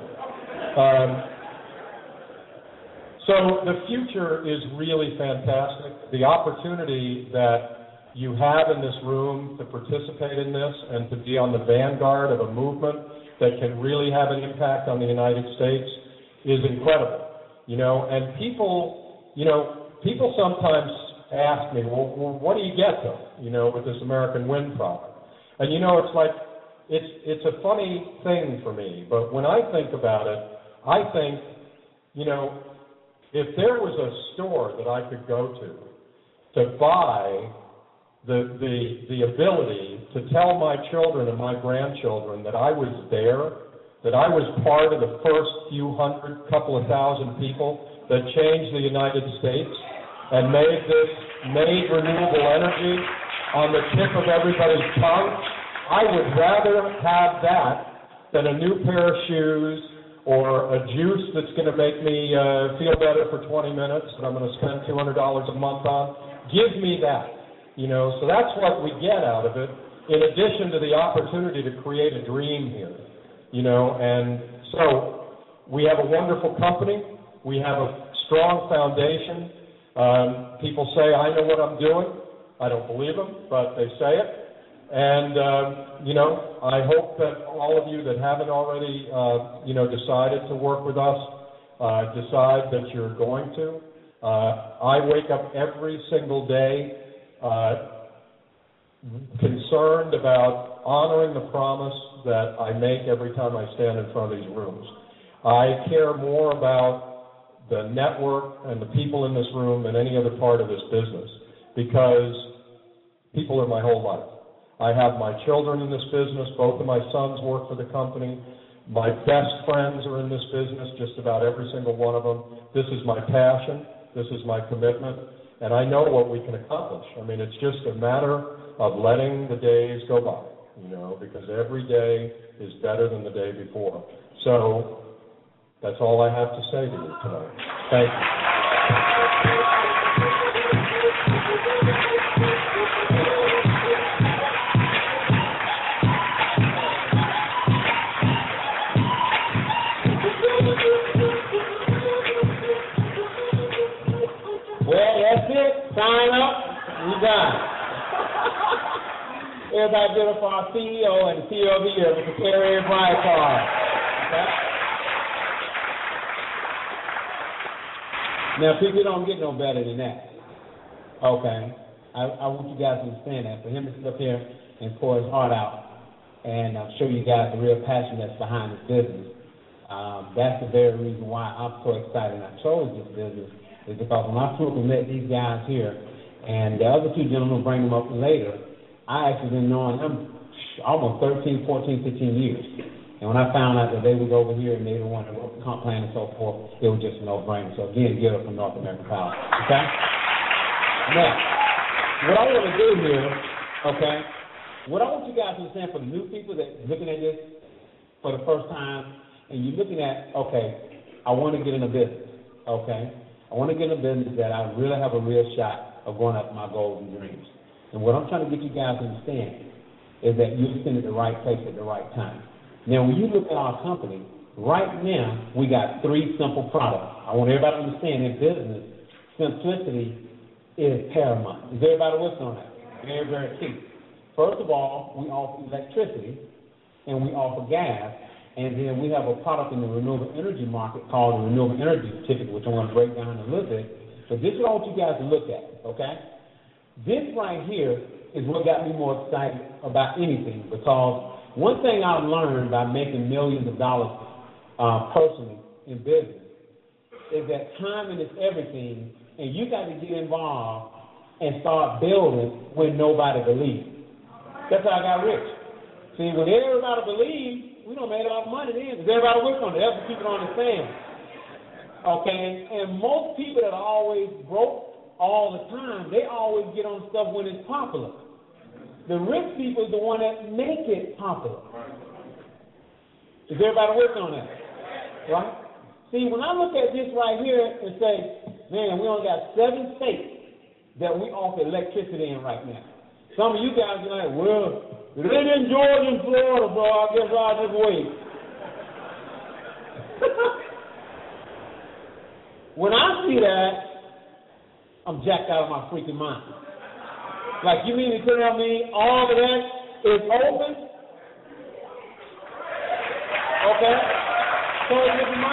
So the future is really fantastic. The opportunity that you have in this room to participate in this and to be on the vanguard of a movement that can really have an impact on the United States is incredible. And people sometimes ask me, well, what do you get though, with this American wind product? And it's like, it's a funny thing for me, but when I think about it, I think, if there was a store that I could go to buy the ability to tell my children and my grandchildren that I was there, that I was part of the first few hundred, couple of thousand people that changed the United States and made renewable energy on the tip of everybody's tongue, I would rather have that than a new pair of shoes or a juice that's going to make me feel better for 20 minutes that I'm going to spend $200 a month on. Give me that. So that's what we get out of it, in addition to the opportunity to create a dream here. And so we have a wonderful company. We have a strong foundation. People say, I know what I'm doing. I don't believe them, but they say it. And, I hope that all of you that haven't already, decided to work with us, decide that you're going to. I wake up every single day concerned about honoring the promise that I make every time I stand in front of these rooms. I care more about the network and the people in this room than any other part of this business, because people are my whole life. I have my children in this business. Both of my sons work for the company. My best friends are in this business, just about every single one of them. This is my passion. This is my commitment. And I know what we can accomplish. I mean, it's just a matter of letting the days go by, because every day is better than the day before. So that's all I have to say to you tonight. Thank you. Sign up, we done. Everybody give up our CEO and the CEO of the year with the Terry and Bryant card. Okay? Now, people don't get no better than that. Okay? I want you guys to understand that. For him to sit up here and pour his heart out and show you guys the real passion that's behind this business, that's the very reason why I'm so excited and I chose this business. Is because when I met these guys here, And the other two gentlemen will bring them up later. I actually been knowing them almost 13, 14, 15 years. And when I found out that they was over here and they didn't want to work the comp plan and so forth, it was just a no-brainer. So again, give it from North American Power. Okay? Now, what I want to do here, okay, what I want you guys to understand for the new people that are looking at this for the first time, and you're looking at, okay, I want to get in a business, okay? I want to get in a business that I really have a real shot of going after my goals and dreams. And what I'm trying to get you guys to understand is that you're sitting at the right place at the right time. Now, when you look at our company, right now, we got 3 simple products. I want everybody to understand in business, simplicity is paramount. Is everybody with on that? Very, very key. First of all, we offer electricity, and we offer gas, and then we have a product in the renewable energy market called the Renewable Energy Certificate, which I'm going to break down in a little bit. But this is what I want you guys to look at, okay? This right here is what got me more excited about anything, because one thing I've learned by making millions of dollars personally in business is that timing is everything, and you got to get involved and start building when nobody believes. That's how I got rich. See, when everybody believes, we don't make a lot of money then, because everybody works on it. That's what people don't understand. Okay? And most people that are always broke all the time, they always get on stuff when it's popular. The rich people is the one that make it popular. Is everybody working on that? Right? See, when I look at this right here and say, man, we only got 7 states that we offer electricity in right now. Some of you guys are like, well, if it ain't in Georgia and Florida, bro, I guess I'll just wait. When I see that, I'm jacked out of my freaking mind. Like, you mean to tell me all of that is open? Okay? So it's the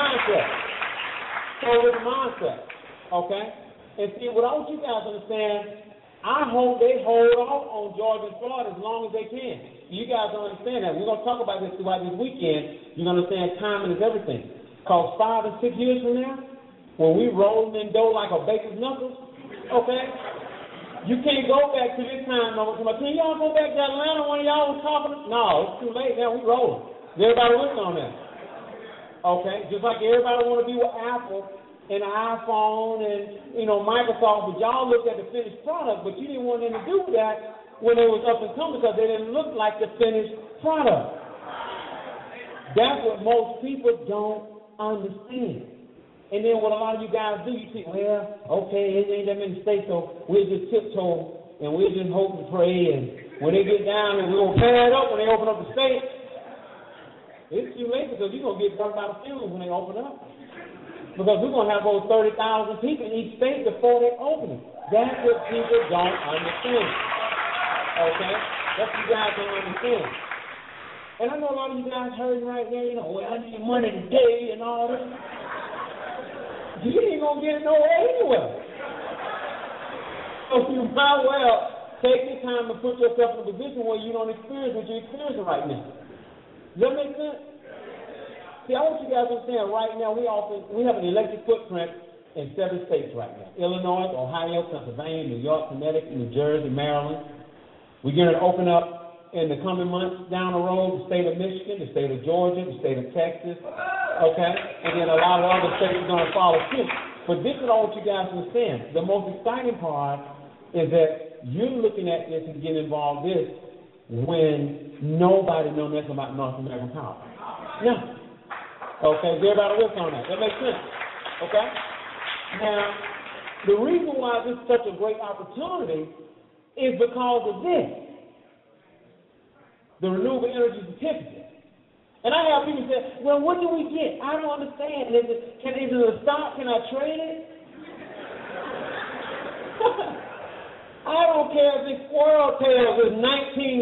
mindset. Okay? And see, what I want you guys to understand, I hope they hold off on Georgia and Florida as long as they can. You guys don't understand that. We're going to talk about this throughout this weekend. You're going to understand timing is everything. Because 5 and 6 years from now, when we rolling in dough like a baker's knuckles, okay, you can't go back to this time. Can y'all go back to Atlanta? One of y'all was talking? No, it's too late now. We rolling. Everybody working on that. Okay, just like everybody want to be with Apple and iPhone and, Microsoft, but y'all looked at the finished product, but you didn't want them to do that when it was up and coming because they didn't look like the finished product. That's what most people don't understand. And then what a lot of you guys do, you think, well, okay, it ain't that many states, so we'll just tiptoe and we'll just hope and pray, and when they get down and we're going to pad up when they open up the state, it's too late because you're going to get burnt by the fumes when they open up. Because we're going to have over 30,000 people in each state before they open it. That's what people don't understand. Okay? That's what you guys don't understand. And I know a lot of you guys heard right there, well, I need money today and all this. You ain't going to get it nowhere anyway. So you might well take the time to put yourself in a position where you don't experience what you're experiencing right now. Does that make sense? See, I want you guys to understand right now we have an electric footprint in 7 states right now. Illinois, Ohio, Pennsylvania, New York, Connecticut, New Jersey, Maryland. We're going to open up in the coming months down the road the state of Michigan, the state of Georgia, the state of Texas, okay? And then a lot of other states are going to follow suit. But this is what I want you guys to understand. The most exciting part is that you're looking at this and getting involved in this when nobody knows nothing about North American Power. No. Okay, everybody with on that. That makes sense. Okay? Now, the reason why this is such a great opportunity is because of this. The Renewable Energy Certificate. And I have people say, well, what do we get? I don't understand. Is it a stock? Can I trade it? I don't care if this squirrel tail is $19.50.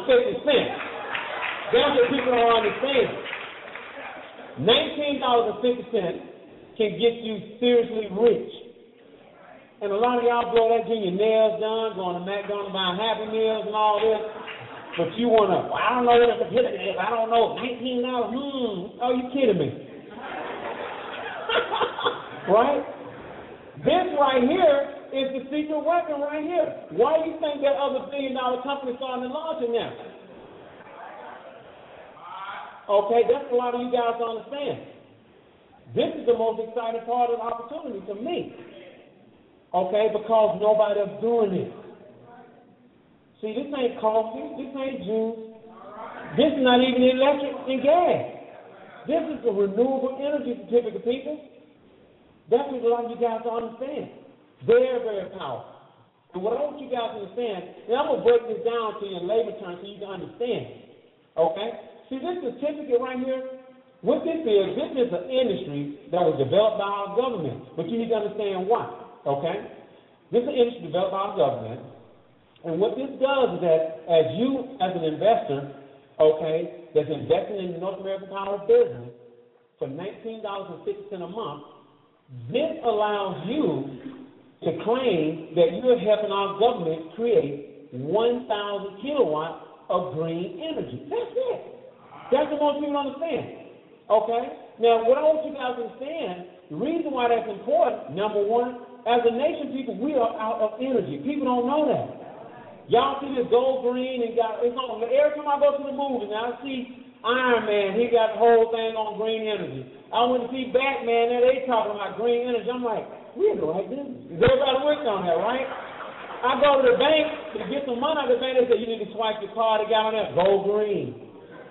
That's what people don't understand. $19.50 can get you seriously rich. And a lot of y'all blow that getting your nails done, going to McDonald's, buying Happy Meals and all this. But you want to, I don't know what the certificate is. I don't know. $19. Oh, you kidding me? Right? This right here is the secret weapon right here. Why do you think that other billion-dollar companies starting to launch it now? Okay, that's a lot of you guys don't understand. This is the most exciting part of the opportunity to me. Okay, because nobody else doing this. See, this ain't coffee, this ain't juice. This is not even electric and gas. This is a renewable energy certificate, people. That's what a lot of you guys don't understand. Very, very powerful. And what I want you guys to understand, and I'm going to break this down to you in labor terms so you can understand. Okay? See, this certificate right here, what this is an industry that was developed by our government. But you need to understand why. Okay? This is an industry developed by our government. And what this does is that as you, as an investor, okay, that's investing in the North American Power business for $19.50 a month, this allows you to claim that you're helping our government create 1,000 kilowatts of green energy. That's it. That's what most people understand. Okay? Now, what I want you guys to understand, the reason why that's important, number one, as a nation, people, we are out of energy. People don't know that. Y'all see this gold green and it's on. Every time I go to the movies, now I see Iron Man, he got the whole thing on green energy. I went to see Batman, and they talking about green energy. I'm like, we in the right business. Everybody working on that, right? I go to the bank to get some money out of the bank. They say, you need to swipe your card. They got on there, gold green.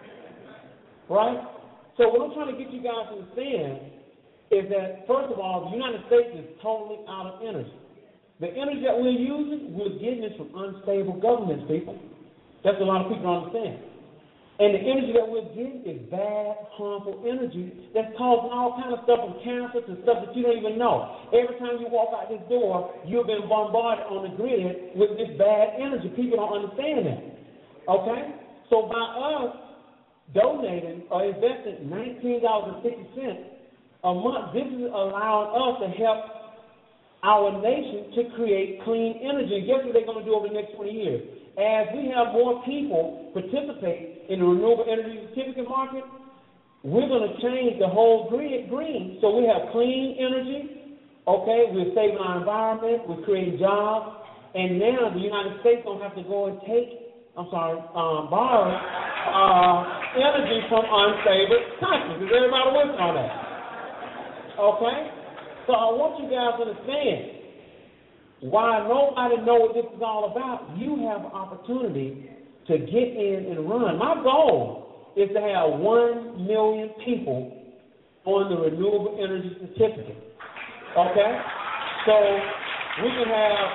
Right? So what I'm trying to get you guys to understand is that, first of all, the United States is totally out of energy. The energy that we're using, we're getting this from unstable governments, people. That's what a lot of people don't understand. And the energy that we're getting is bad, harmful energy that's causing all kind of stuff from cancer to stuff that you don't even know. Every time you walk out this door, you've been bombarded on the grid with this bad energy. People don't understand that. Okay? So by us donating or investing $19.50 a month, this is allowing us to help our nation to create clean energy. And guess what they're going to do over the next 20 years? As we have more people participate in the renewable energy certificate market, we're going to change the whole grid green. So we have clean energy, okay, we're saving our environment, we're creating jobs, and now the United States don't have to go and borrow energy from unstable countries. Is everybody working on that? Okay? So I want you guys to understand why nobody knows what this is all about. You have an opportunity to get in and run. My goal is to have 1 million people on the renewable energy certificate. Okay? So we can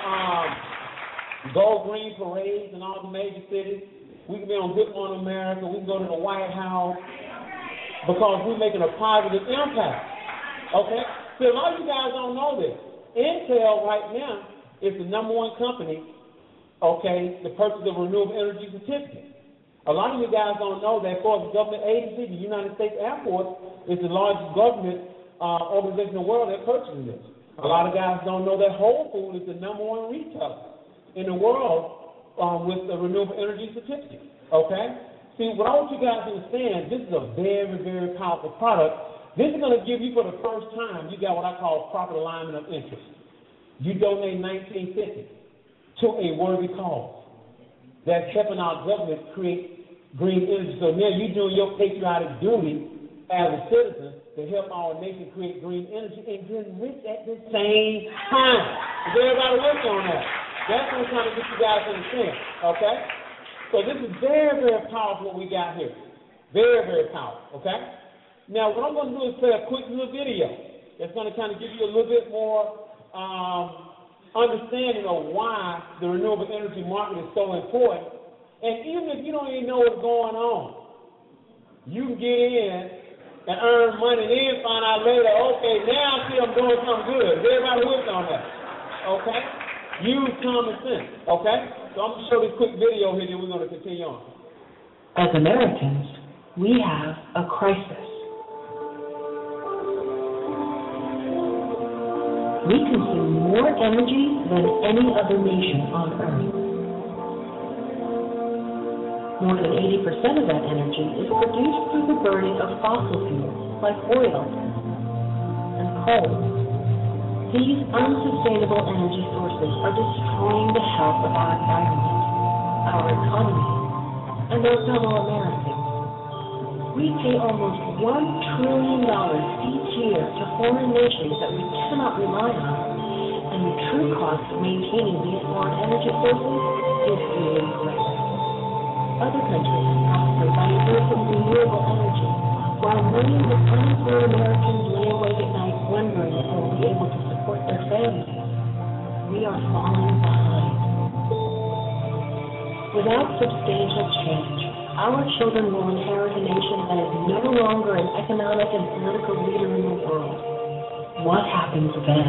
have gold green parades in all the major cities. We can be on Good Morning America. We can go to the White House because we're making a positive impact. Okay? So a lot of you guys don't know this. Intel right now is the number one company, okay, to purchase a renewable energy certificate. A lot of you guys don't know that for the government agency, the United States Air Force is the largest government organization in the world that purchases this. A lot of guys don't know that Whole Foods is the number one retailer in the world with the renewable energy certificate, okay? See, what I want you guys to understand, this is a very, very powerful product. This is going to give you, for the first time, you got what I call proper alignment of interest. You donate $19.50 to a worthy cause that's helping our government create green energy. So now you're doing your patriotic duty as a citizen to help our nation create green energy and get rich at the same time. Is everybody working on that? That's what I'm trying to get you guys to understand, okay? So this is very, very powerful what we got here. Very, very powerful, okay? Now, what I'm going to do is play a quick little video that's going to kind of give you a little bit more understanding of why the renewable energy market is so important. And even if you don't even know what's going on, you can get in and earn money and then find out later, okay, now I see I'm doing something good. Is everybody with on that? Okay? Use common sense, okay? So I'm going to show this quick video here, then we're going to continue on. As Americans, we have a crisis. We consume more energy than any other nation on Earth. More than 80% of that energy is produced through the burning of fossil fuels like oil and coal. These unsustainable energy sources resources are destroying the health of our environment, our economy, and our fellow Americans. We pay almost $1 trillion each year to foreign nations that we cannot rely on, and the true cost of maintaining these foreign energy sources is even greater. Other countries prosper by using renewable energy, while millions of unemployed Americans lay awake at night wondering if they'll be able to support their families. We are falling behind. Without substantial change, our children will inherit a nation that is no longer an economic and political leader in the world. What happens then?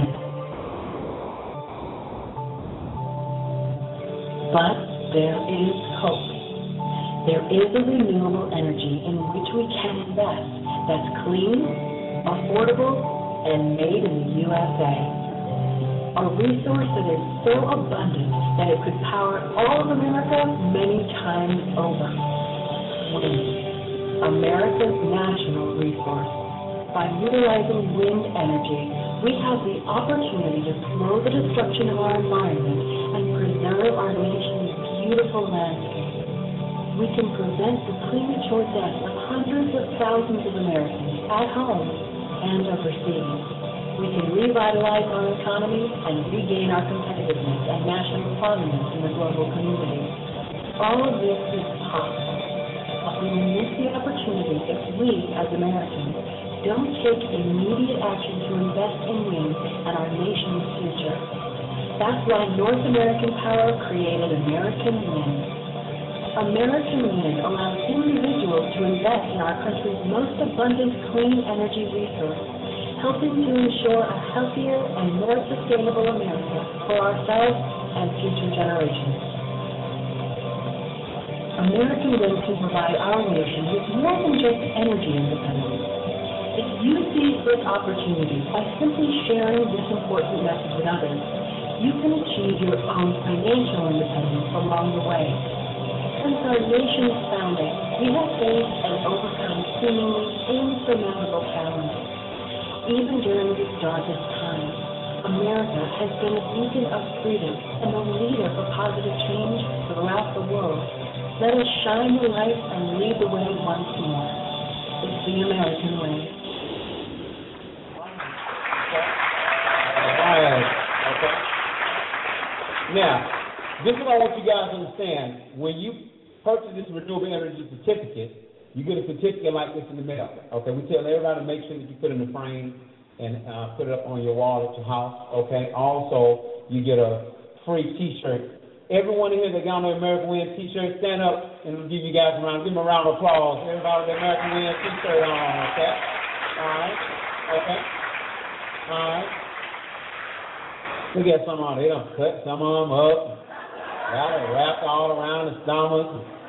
But there is hope. There is a renewable energy in which we can invest that's clean, affordable, and made in the USA. A resource that is so abundant that it could power all of America many times over. Wind, America's national resource. By utilizing wind energy, we have the opportunity to slow the destruction of our environment and preserve our nation's beautiful landscape. We can prevent the premature death of hundreds of thousands of Americans at home and overseas. We can revitalize our economy and regain our competitiveness and national prominence in the global community. All of this is possible, but we will miss the opportunity if we, as Americans, don't take immediate action to invest in wind and our nation's future. That's why North American Power created American Wind. American Wind allows individuals to invest in our country's most abundant clean energy resource, helping to ensure a healthier and more sustainable America for ourselves and future generations. American Wind can provide our nation with more than just energy independence. If you seize this opportunity by simply sharing this important message with others, you can achieve your own financial independence along the way. Since our nation's founding, we have faced and overcome seemingly insurmountable challenges. Even during this darkest time, America has been a beacon of freedom and a leader for positive change throughout the world. Let us shine the light and lead the way once more. It's the American way. All right. Okay. Now, this is what I want you guys to understand. When you purchase this renewable energy certificate, you get a certificate like this in the mail. Okay, we tell everybody to make sure that you put it in the frame and put it up on your wall at your house. Okay. Also, you get a free T-shirt. Everyone in here that got on the American Wind T-shirt, stand up and we'll give you guys a round. Give them a round of applause. Everybody with the American Wind T-shirt on. Okay. All right. Okay. All right. We got some on. They done cut some of them up. Got it wrapped all around the stomach.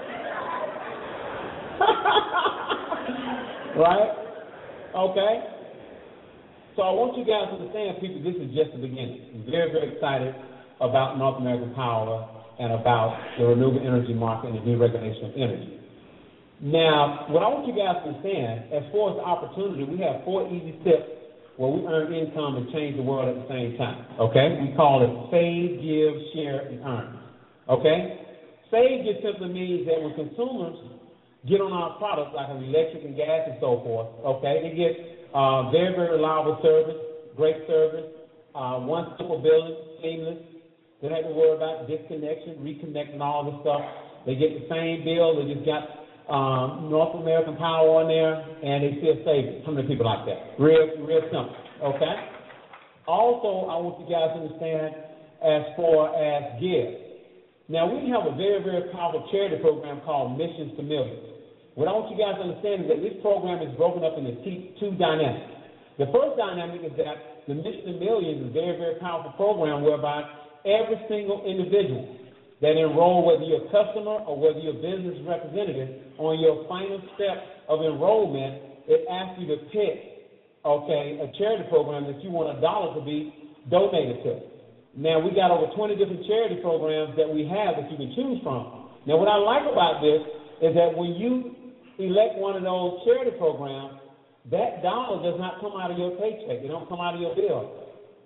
Right? Okay? So I want you guys to understand, people, this is just the beginning. I'm very, very excited about North American Power and about the renewable energy market and the deregulation of energy. Now, what I want you guys to understand, as far as the opportunity, we have 4 easy steps where we earn income and change the world at the same time. Okay? We call it save, give, share, and earn. Okay? Save just simply means that when consumers get on our products, like electric and gas and so forth, okay, they get very, very reliable service, great service, one simple billing, seamless. They don't have to worry about disconnection, reconnecting, all this stuff. They get the same bill. They just got North American Power on there, and they still save how many people like that? Real simple, okay? Also, I want you guys to understand as far as give. Now, we have a very, very powerful charity program called Missions to Millions. What I want you guys to understand is that this program is broken up into 2 dynamics. The first dynamic is that the Mission to Millions is a very, very powerful program whereby every single individual that enroll, whether you're a customer or whether you're a business representative, on your final step of enrollment, it asks you to pick, okay, a charity program that you want $1 to be donated to. Now, we got over 20 different charity programs that we have that you can choose from. Now, what I like about this is that when you elect one of those charity programs, that dollar does not come out of your paycheck. It don't come out of your bill.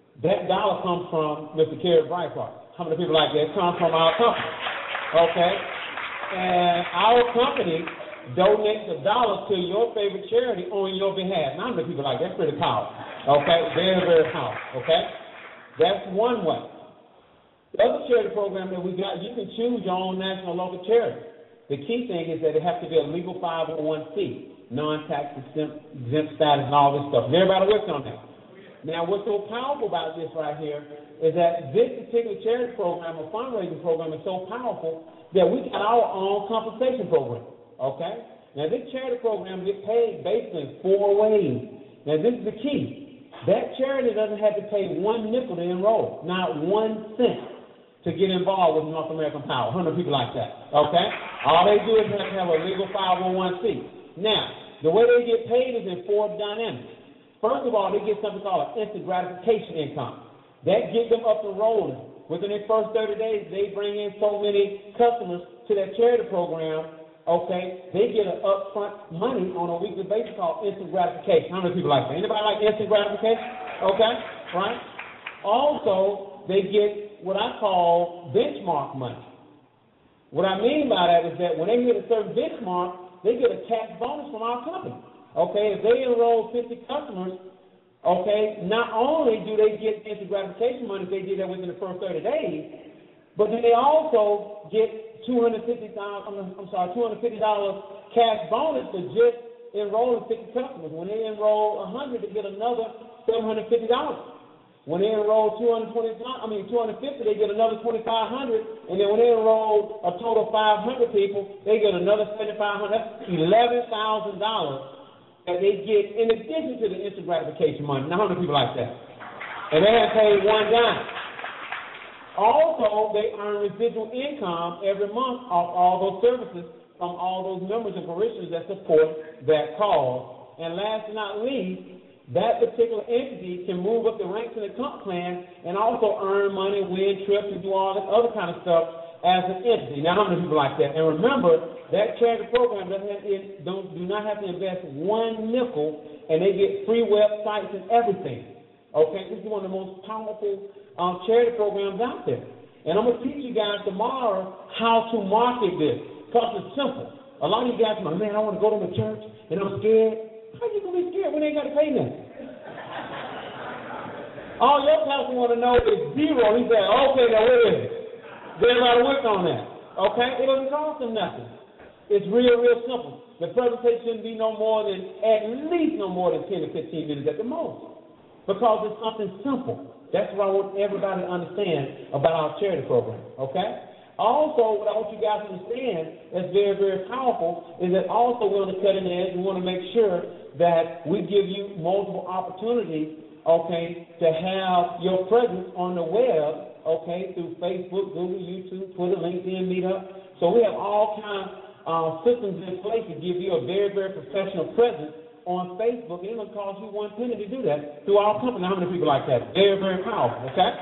That dollar comes from Mr. Kerry Brightpark. How many people like that? It comes from our company, okay? And our company donates $1 to your favorite charity on your behalf. Now, how many people like that? That's pretty powerful, okay? Very, very powerful, okay? That's one way. The other charity program that we got, you can choose your own national local charity. The key thing is that it has to be a legal 501c, non-tax exempt status and all this stuff. Everybody with on that? Now, what's so powerful about this right here is that this particular charity program or fundraising program is so powerful that we got our own compensation program, okay? Now, this charity program gets paid basically in 4 ways. Now, this is the key. That charity doesn't have to pay 1 nickel to enroll, not 1 cent to get involved with North American Power. 100 people like that, okay? All they do is have a legal 501c. Now, the way they get paid is in 4 dynamics. First of all, they get something called an instant gratification income. That gets them up and rolling. Within their first 30 days, they bring in so many customers to that charity program, okay, they get an upfront money on a weekly basis called instant gratification. How many people like that? Anybody like instant gratification? Okay, right? Also, they get what I call benchmark money. What I mean by that is that when they hit a certain benchmark, they get a tax bonus from our company. Okay, if they enroll 50 customers, okay, not only do they get instant gratification money if they did that within the first 30 days, but then they also get $250 cash bonus for just enrolling 50 customers. When they enroll 100, they get another $750. When they enroll 250, they get another $2,500, and then when they enroll a total of 500 people, they get another $7,500. That's $11,000 that they get in addition to the instant gratification money. Now, how many people like that? And they haven't paid 1 dime. Also, they earn residual income every month off all those services from all those members and parishioners that support that cause. And last but not least, that particular entity can move up the ranks in the comp plan and also earn money, win trips, and do all this other kind of stuff as an entity. Now, how many people like that? And remember, that charity program do not have to invest 1 nickel, and they get free websites and everything. Okay, this is one of the most powerful charity programs out there. And I'm going to teach you guys tomorrow how to market this, because it's simple. A lot of you guys are like, man, I want to go to my church, and I'm scared. How are you going to be scared when they ain't got to pay nothing? All your pastor want to know is zero. He said, okay, now where is it? There's a lot of work on that. Okay? It doesn't cost them nothing. It's real, real simple. The presentation shouldn't be at least no more than 10 to 15 minutes at the most, because it's something simple. That's what I want everybody to understand about our charity program. Okay? Also, what I want you guys to understand that's very, very powerful is that also we're on the cutting edge. We want to make sure that we give you multiple opportunities, okay, to have your presence on the web, okay, through Facebook, Google, YouTube, Twitter, LinkedIn, Meetup. So we have all kinds of systems in place to give you a very, very professional presence on Facebook. It doesn't cost you 1 penny to do that through our company. How many people like that? Very, very powerful, okay?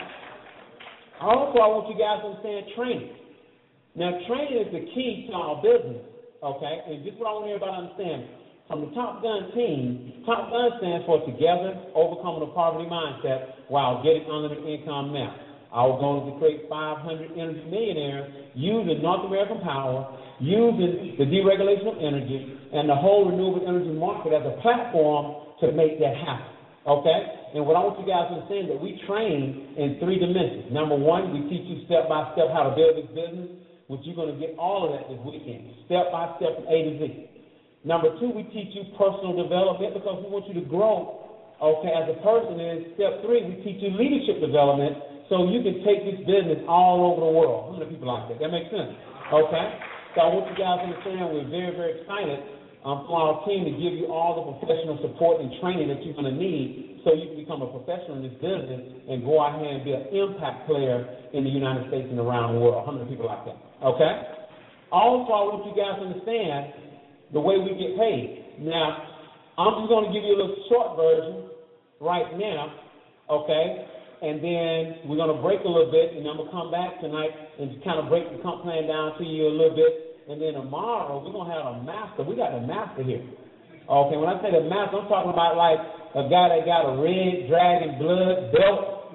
Also, I want you guys to understand training. Now, training is the key to our business, okay? And this is what I want everybody to understand. From the Top Gun team, Top Gun stands for Together Overcoming the Poverty Mindset While Getting Unlimited Income Now. Our goal is to create 500 energy millionaires using North American Power, using the deregulation of energy, and the whole renewable energy market as a platform to make that happen, okay? And what I want you guys to understand is that we train in 3 dimensions. Number 1, we teach you step-by-step how to build this business, which you're going to get all of that this weekend, step-by-step from A to Z. Number 2, we teach you personal development because we want you to grow, okay, as a person. And step 3, we teach you leadership development so you can take this business all over the world. How many people like that? That makes sense, okay? So I want you guys to understand we're very, very excited for our team to give you all the professional support and training that you're going to need so you can become a professional in this business and go out here and be an impact player in the United States and around the world. How many people like that? Okay? Also, I want you guys to understand the way we get paid. Now, I'm just going to give you a little short version right now, okay? And then we're going to break a little bit, and I'm going to come back tonight and just kind of break the comp plan down to you a little bit. And then tomorrow, we're going to have a master. We got a master here. Okay, when I say the master, I'm talking about like a guy that got a red dragon blood belt,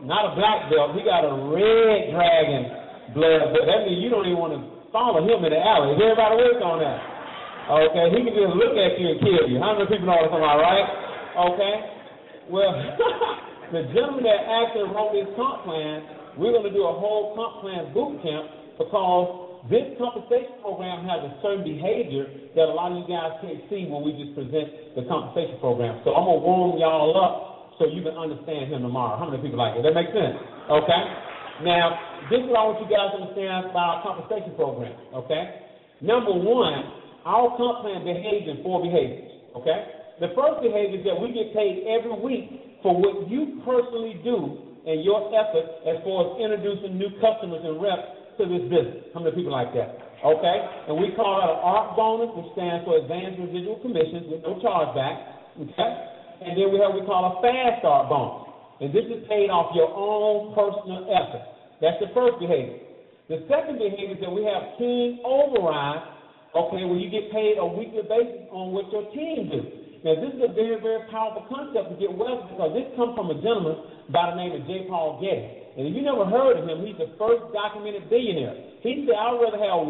not a black belt. He got a red dragon blood belt. That means you don't even want to follow him in the alley. Is everybody with on that? Okay, he can just look at you and kill you. How many people know what I'm talking about, right? Okay. Well, the gentleman that actually wrote this comp plan, we're going to do a whole comp plan boot camp because this compensation program has a certain behavior that a lot of you guys can't see when we just present the compensation program. So I'm going to warm y'all up so you can understand him tomorrow. How many people like it? That makes sense? Okay? Now, this is what I want you guys to understand about our compensation program. Okay? Number one, our comp plan behaves in 4 behaviors. Okay? The first behavior is that we get paid every week for what you personally do and your effort as far as introducing new customers and reps to this business. How many people like that? Okay? And we call that an ARC bonus, which stands for Advanced Residual Commissions with no chargeback. Okay? And then we have what we call a Fast Start bonus. And this is paid off your own personal effort. That's the first behavior. The second behavior is that we have team override, okay, where you get paid a weekly basis on what your team do. Now, this is a very, very powerful concept to get wealth because this comes from a gentleman by the name of J. Paul Getty. And if you never heard of him, he's the first documented billionaire. He said, I'd rather have 1%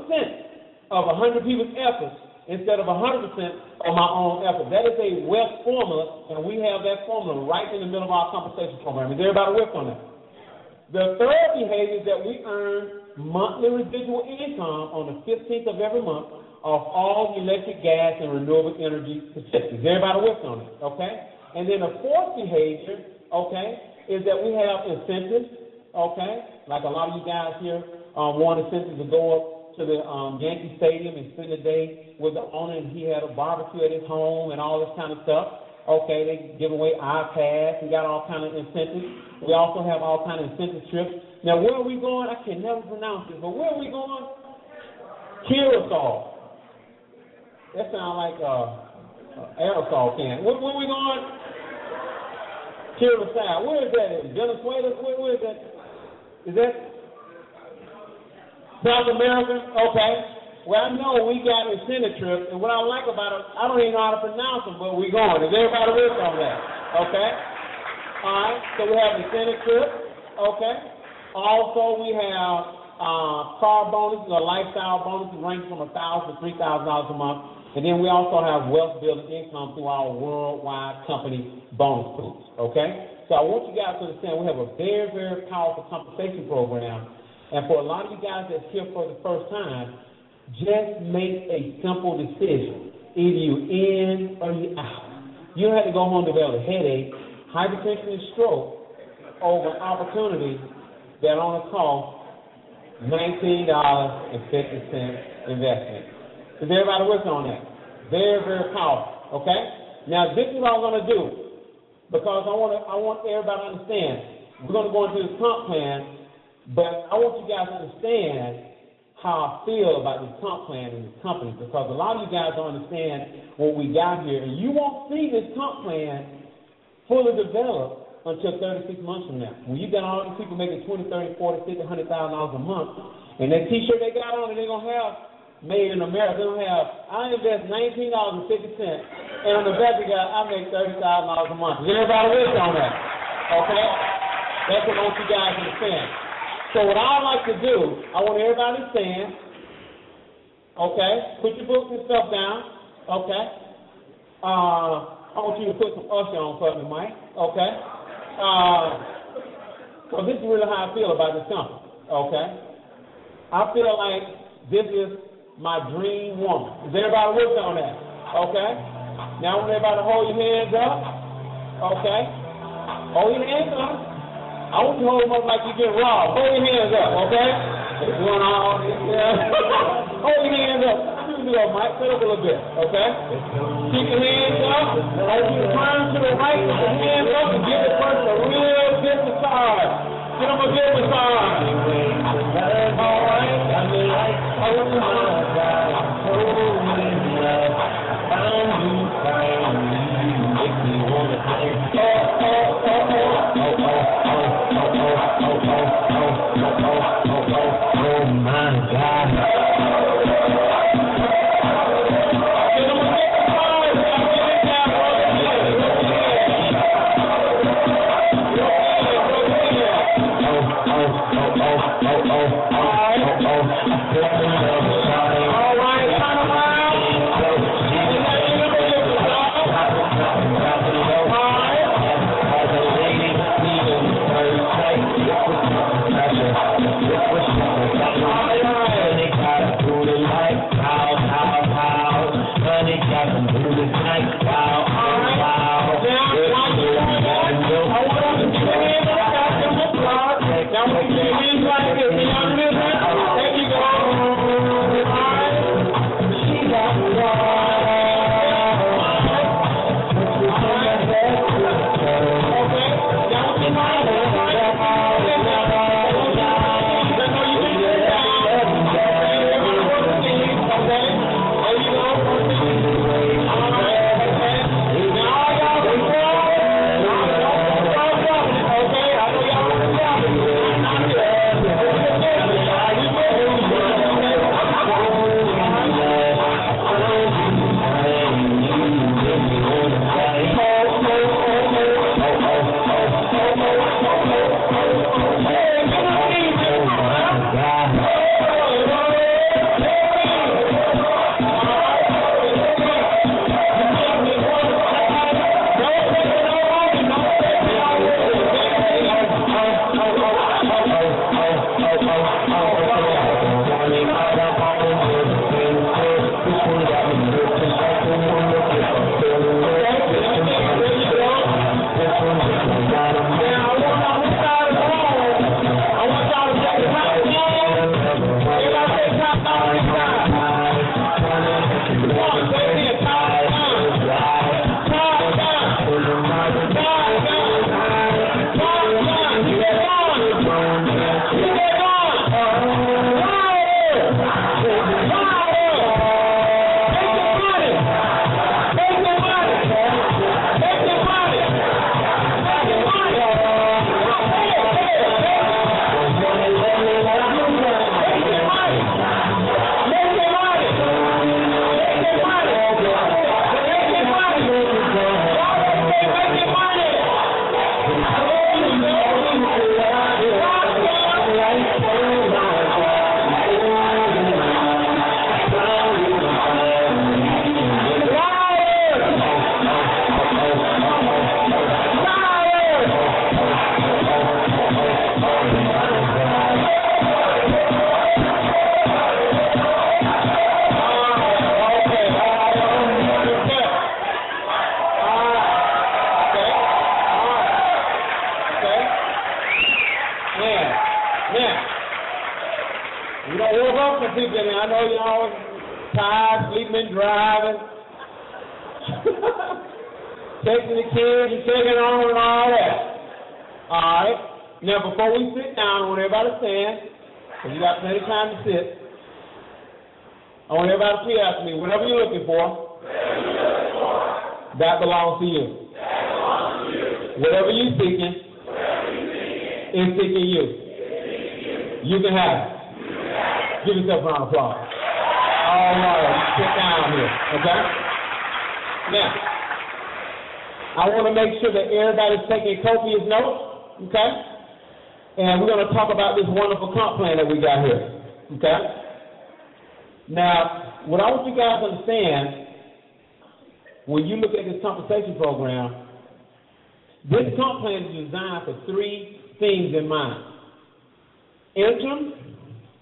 of 100 people's efforts instead of 100% of my own effort. That is a wealth formula, and we have that formula right in the middle of our compensation program. Is everybody with on that? The third behavior is that we earn monthly residual income on the 15th of every month of all electric, gas, and renewable energy statistics. Is everybody with on it? Okay? And then the fourth behavior, okay, is that we have incentives, okay? Like a lot of you guys here want incentives to go up to the Yankee Stadium and spend the day with the owner, and he had a barbecue at his home and all this kind of stuff. Okay, they give away iPads. We got all kind of incentives. We also have all kind of incentive trips. Now, where are we going? I can never pronounce it, but where are we going? Curacao. That sounds like aerosol can. Where are we going? Curacao. Where is that in? Venezuela? Where is that? Is that South America? Okay. Well, I know we got incentive trips, and what I like about it, I don't even know how to pronounce them, but we're going. Is everybody with on that? Okay. All right. So we have incentive trips. Okay. Also, we have car bonuses or lifestyle bonuses ranging from $1,000 to $3,000 a month. And then we also have wealth building income through our worldwide company bonus pools, okay? So I want you guys to understand we have a very, very powerful compensation program. And for a lot of you guys that's here for the first time, just make a simple decision. Either you in or you out. You don't have to go home and develop a headache, hypertension, and stroke over an opportunity that only costs $19.50 investment. Is everybody with on that? Very, very powerful. Okay? Now, this is what I'm going to do because I want everybody to understand. We're going to go into this comp plan, but I want you guys to understand how I feel about this comp plan in this company because a lot of you guys don't understand what we got here, and you won't see this comp plan fully developed until 36 months from now. When you got all these people making $20, $30, $40, $50, $100,000 a month, and that T-shirt they got on, and they're going to have made in America, they don't have, I invest $19.50, and on the back of that, I make $30,000 a month. Is everybody with on that? Okay? That's what I want you guys to understand. So what I like to do, I want everybody to stand, okay? Put your books and stuff down, okay? I want you to put some usher on for me, Mike, okay? So this is really how I feel about this company, okay? I feel like this is my dream woman. Is everybody with on that? Okay? Now I want everybody to hold your hands up. Okay? Hold your hands up. I want you to hold them up like you get robbed. Hold your hands up, okay? It's going on. Yeah. Hold your hands up. Do that, Mike. Sit up a little bit, okay? Keep your hands up. As you turn to the right with your hands up and give the person a real good massage. Give them a good massage. All right? Taking the kids and taking on and all that. All right. Now, before we sit down, I want everybody to stand, because you got plenty of time to sit. I want everybody to repeat after me. Whatever you're looking for, that belongs to you. Whatever you're seeking, is seeking you. You can have it. Give yourself a round of applause. All right. Sit down here. Okay? Now, I want to make sure that everybody's taking copious notes, okay? And we're going to talk about this wonderful comp plan that we got here, okay? Now, what I want you guys to understand, when you look at this compensation program, this comp plan is designed for three things in mind. It's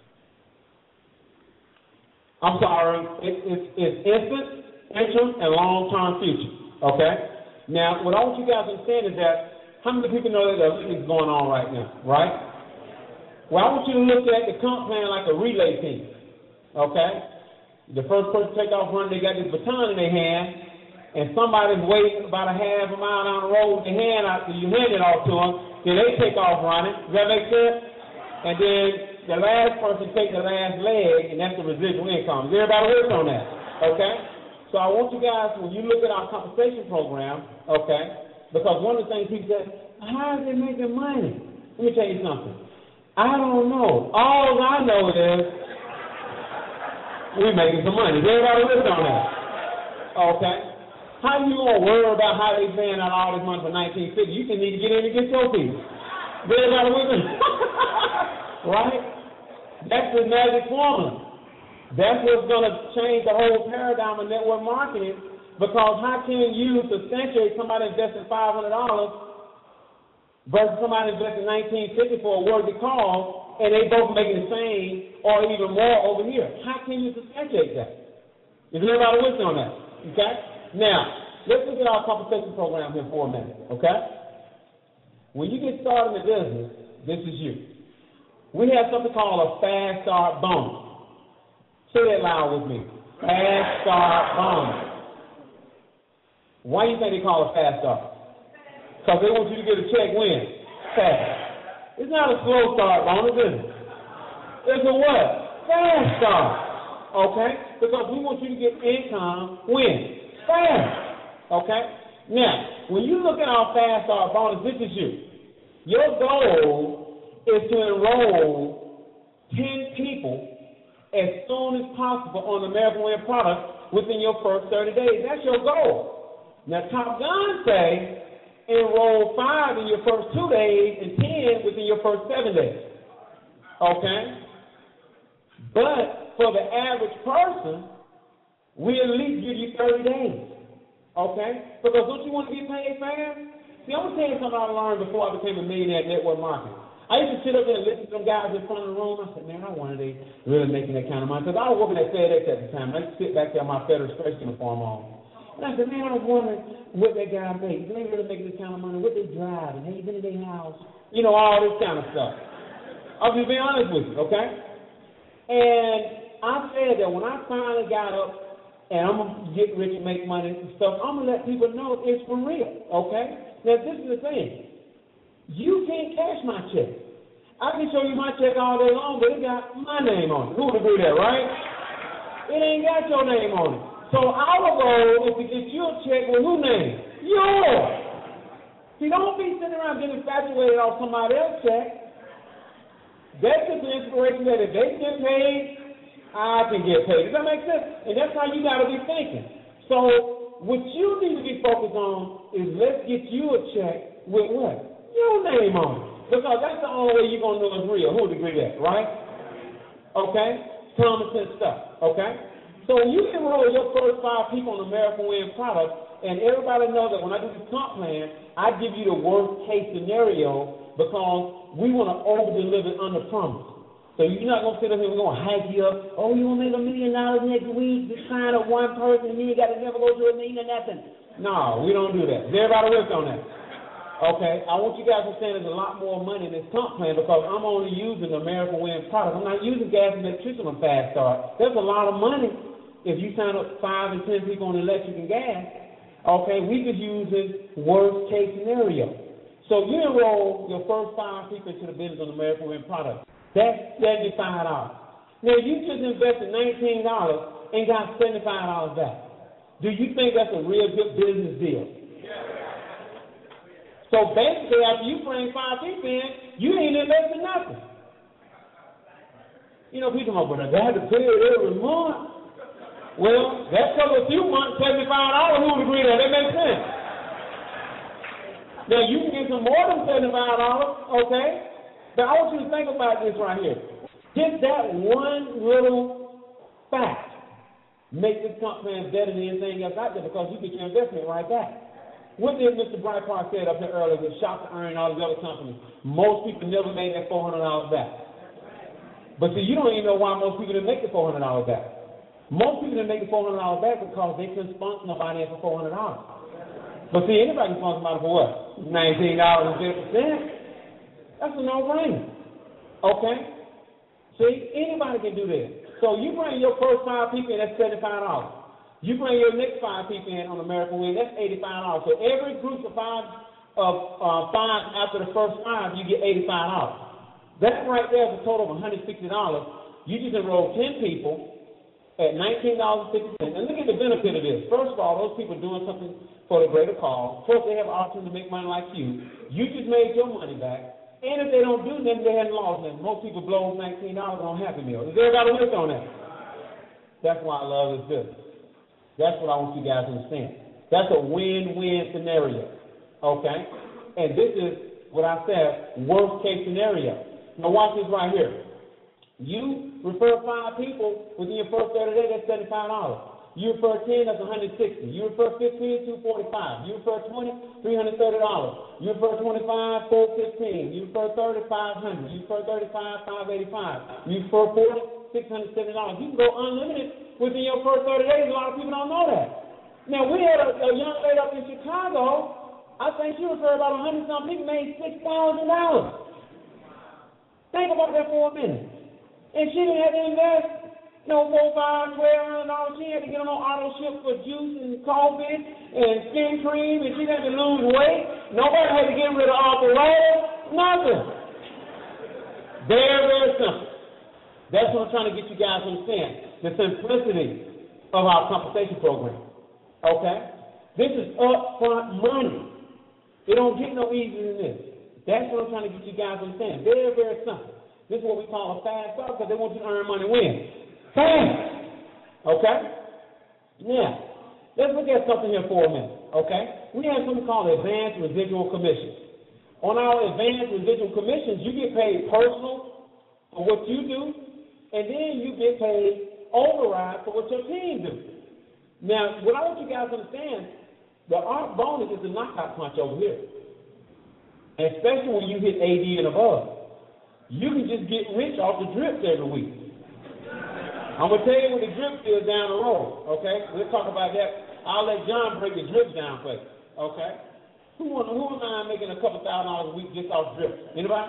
instant, interim, and long-term future, okay? Now, what I want you guys to understand is that how many people know that the Olympics going on right now, right? Well, I want you to look at the comp plan like a relay team, okay? The first person to take off running, they got this baton in their hand, and somebody's waiting about a half a mile down the road with their hand out, so you hand it off to them, then they take off running. Does that make sense? And then the last person takes the last leg, and that's the residual income. Is everybody with on that? Okay? So I want you guys, when you look at our compensation program, okay, because one of the things people say, how is they making money? Let me tell you something. I don't know. All I know is we're making some money. Is everybody with on that? Okay? How you going to worry about how they paying out all this money for 1950? You just need to get in and get your piece. Is everybody with me? Right? That's the magic formula. That's what's going to change the whole paradigm of network marketing, because how can you substantiate somebody investing $500 versus somebody investing $19.50 for a worthy cause, and they both making the same or even more over here? How can you substantiate that? Is everybody with me on that? Okay? Now, let's look at our compensation program here for a minute, okay? When you get started in the business, this is you. We have something called a fast start bonus. Say that loud with me. Fast start bonus. Why do you think they call it fast start? Because they want you to get a check when? Fast. It's not a slow start bonus, is it? It's a what? Fast start. Okay? Because we want you to get income when? Fast. Okay? Now, when you look at our fast start bonus, this is you. Your goal is to enroll 10 people as soon as possible on the American Way product within your first 30 days. That's your goal. Now, Top Gun say enroll 5 in your first 2 days and 10 within your first 7 days. Okay? But for the average person, we at least give you 30 days. Okay? Because don't you want to get paid fast? See, I'm going to tell you something I learned before I became a millionaire at network marketing. I used to sit up there and listen to some guys in front of the room. I said, man, I wonder they really making that kind of money. Because I was working at FedEx at the time. I used to sit back there with my Federal Express uniform on. And I said, man, I was wondering what that guy makes. They really making this kind of money. What they drive? And have you been in their house? You know, all this kind of stuff. I'll just be honest with you, okay? And I said that when I finally got up and I'm going to get rich and make money and stuff, I'm going to let people know it's for real, okay? Now, this is the thing. You can't cash my check. I can show you my check all day long, but it got my name on it. Who would agree with that, right? It ain't got your name on it. So our goal is to get you a check with whose name? Yours. See, don't be sitting around getting infatuated off somebody else's check. That's just an inspiration that if they get paid, I can get paid. Does that make sense? And that's how you got to be thinking. So what you need to be focused on is let's get you a check with what? Your name on it. Because that's the only way you're going to know it's real. Who would agree with that, right? Okay? Common sense stuff, okay? So when you enroll your first 5 people on American Way product, and everybody knows that when I do this comp plan, I give you the worst case scenario because we want to over-deliver under promise. So you're not going to sit up here and we're going to hype you up. Oh, you want to make $1 million next week? Just sign up one person and then you got to never go to a meeting or nothing. No, we don't do that. Is everybody with on that? Okay, I want you guys to understand there's a lot more money in this comp plan because I'm only using the American Way product. I'm not using gas and electricity on Fast Start. There's a lot of money if you sign up 5 and 10 people on electric and gas. Okay, we could use this worst case scenario. So you enroll your first 5 people into the business on the American Way product. That's $75. Now you just invested $19 and got $75 back. Do you think that's a real good business deal? So basically, after you bring 5 people in, you ain't investing nothing. You know, people go, but I got to pay it every month. Well, that covers a few months, $75. Who would agree that? That makes sense. Now, you can get some more than $75, okay? But I want you to think about this right here. Just that one little fact makes this company better than anything else out there because you get your investment right back. What did Mr. Brightpark said up there earlier with Shop to Earn and all these other companies? Most people never made that $400 back. But see, you don't even know why most people didn't make the $400 back. Most people didn't make the $400 back because they couldn't sponsor nobody else for $400. But see, anybody can sponsor somebody for what? $19.50. That's a no-brainer. Okay? See, anybody can do this. So you bring your first 5 people in, that's $75. You bring your next 5 people in on American Way, that's $85. So every group of 5 after the first 5, you get $85. That right there is a total of $160. You just enroll 10 people at $19.50. And look at the benefit of this. First of all, those people are doing something for the greater cause. Plus, they have an opportunity to make money like you. You just made your money back. And if they don't do nothing, they haven't lost nothing. Most people blow $19 on Happy Meal. Is everybody with on that? That's why I love this business. That's what I want you guys to understand. That's a win-win scenario, okay? And this is what I said, worst case scenario. Now watch this right here. You refer 5 people within your first 30 days, that's $75. You refer 10, that's $160. You refer 15, $245. You refer 20, $330. You refer 25, $415. You refer 30, $500. You refer 35, $585. You refer 40, $670. You can go unlimited within your first 30 days. A lot of people don't know that. Now, we had a young lady up in Chicago, I think she referred about 100-some people made $6,000. Think about that for a minute. And she didn't have to invest no $4, $5, $1,200. She had to get on auto ship for juice and coffee and skin cream, and she had to lose weight. Nobody had to get rid of arthritis. Nothing. Very, very simple. That's what I'm trying to get you guys to understand. The simplicity of our compensation program. Okay? This is upfront money. It don't get no easier than this. That's what I'm trying to get you guys to understand. Very, very simple. This is what we call a fast start because they want you to earn money when? Fast. Okay? Now, let's look at something here for a minute. Okay? We have something called advanced residual commissions. On our advanced residual commissions, you get paid personal for what you do, and then you get paid override for what your team do. Now, what I want you guys to understand, the ARC bonus is a knockout punch over here, especially when you hit AD and above. You can just get rich off the drips every week. I'm going to tell you what the drips is down the road, okay? We'll talk about that. I'll let John break the drips down for you, okay? Who am I making a couple $1,000 a week just off drips? Anybody?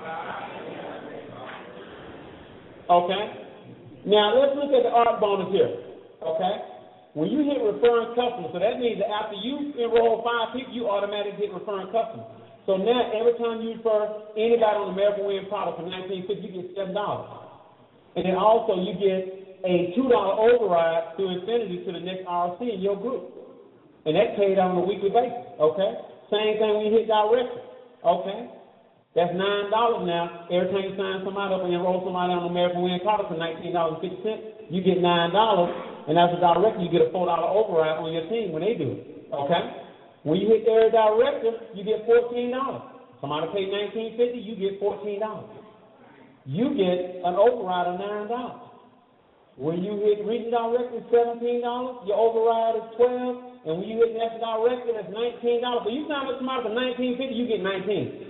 Okay? Now, let's look at the ARC bonus here, okay? When you hit referring customers, so that means that after you enroll 5 people, you automatically hit referring customers. So now, every time you refer anybody on the American Wind product for $19.50, you get $7. And then also, you get a $2 override through Infinity to the next RC in your group. And that's paid on a weekly basis, okay? Same thing when you hit director, okay? That's $9 now. Every time you sign somebody up and enroll somebody on the American Wind product for $19.50, you get $9. And as a director, you get a $4 override on your team when they do it, okay? When you hit area director, you get $14. Somebody pay $19.50, you get $14. You get an override of $9. When you hit region director, $17, your override is $12, and when you hit national director, that's $19. So you sign up somebody for $19.50, you get $19.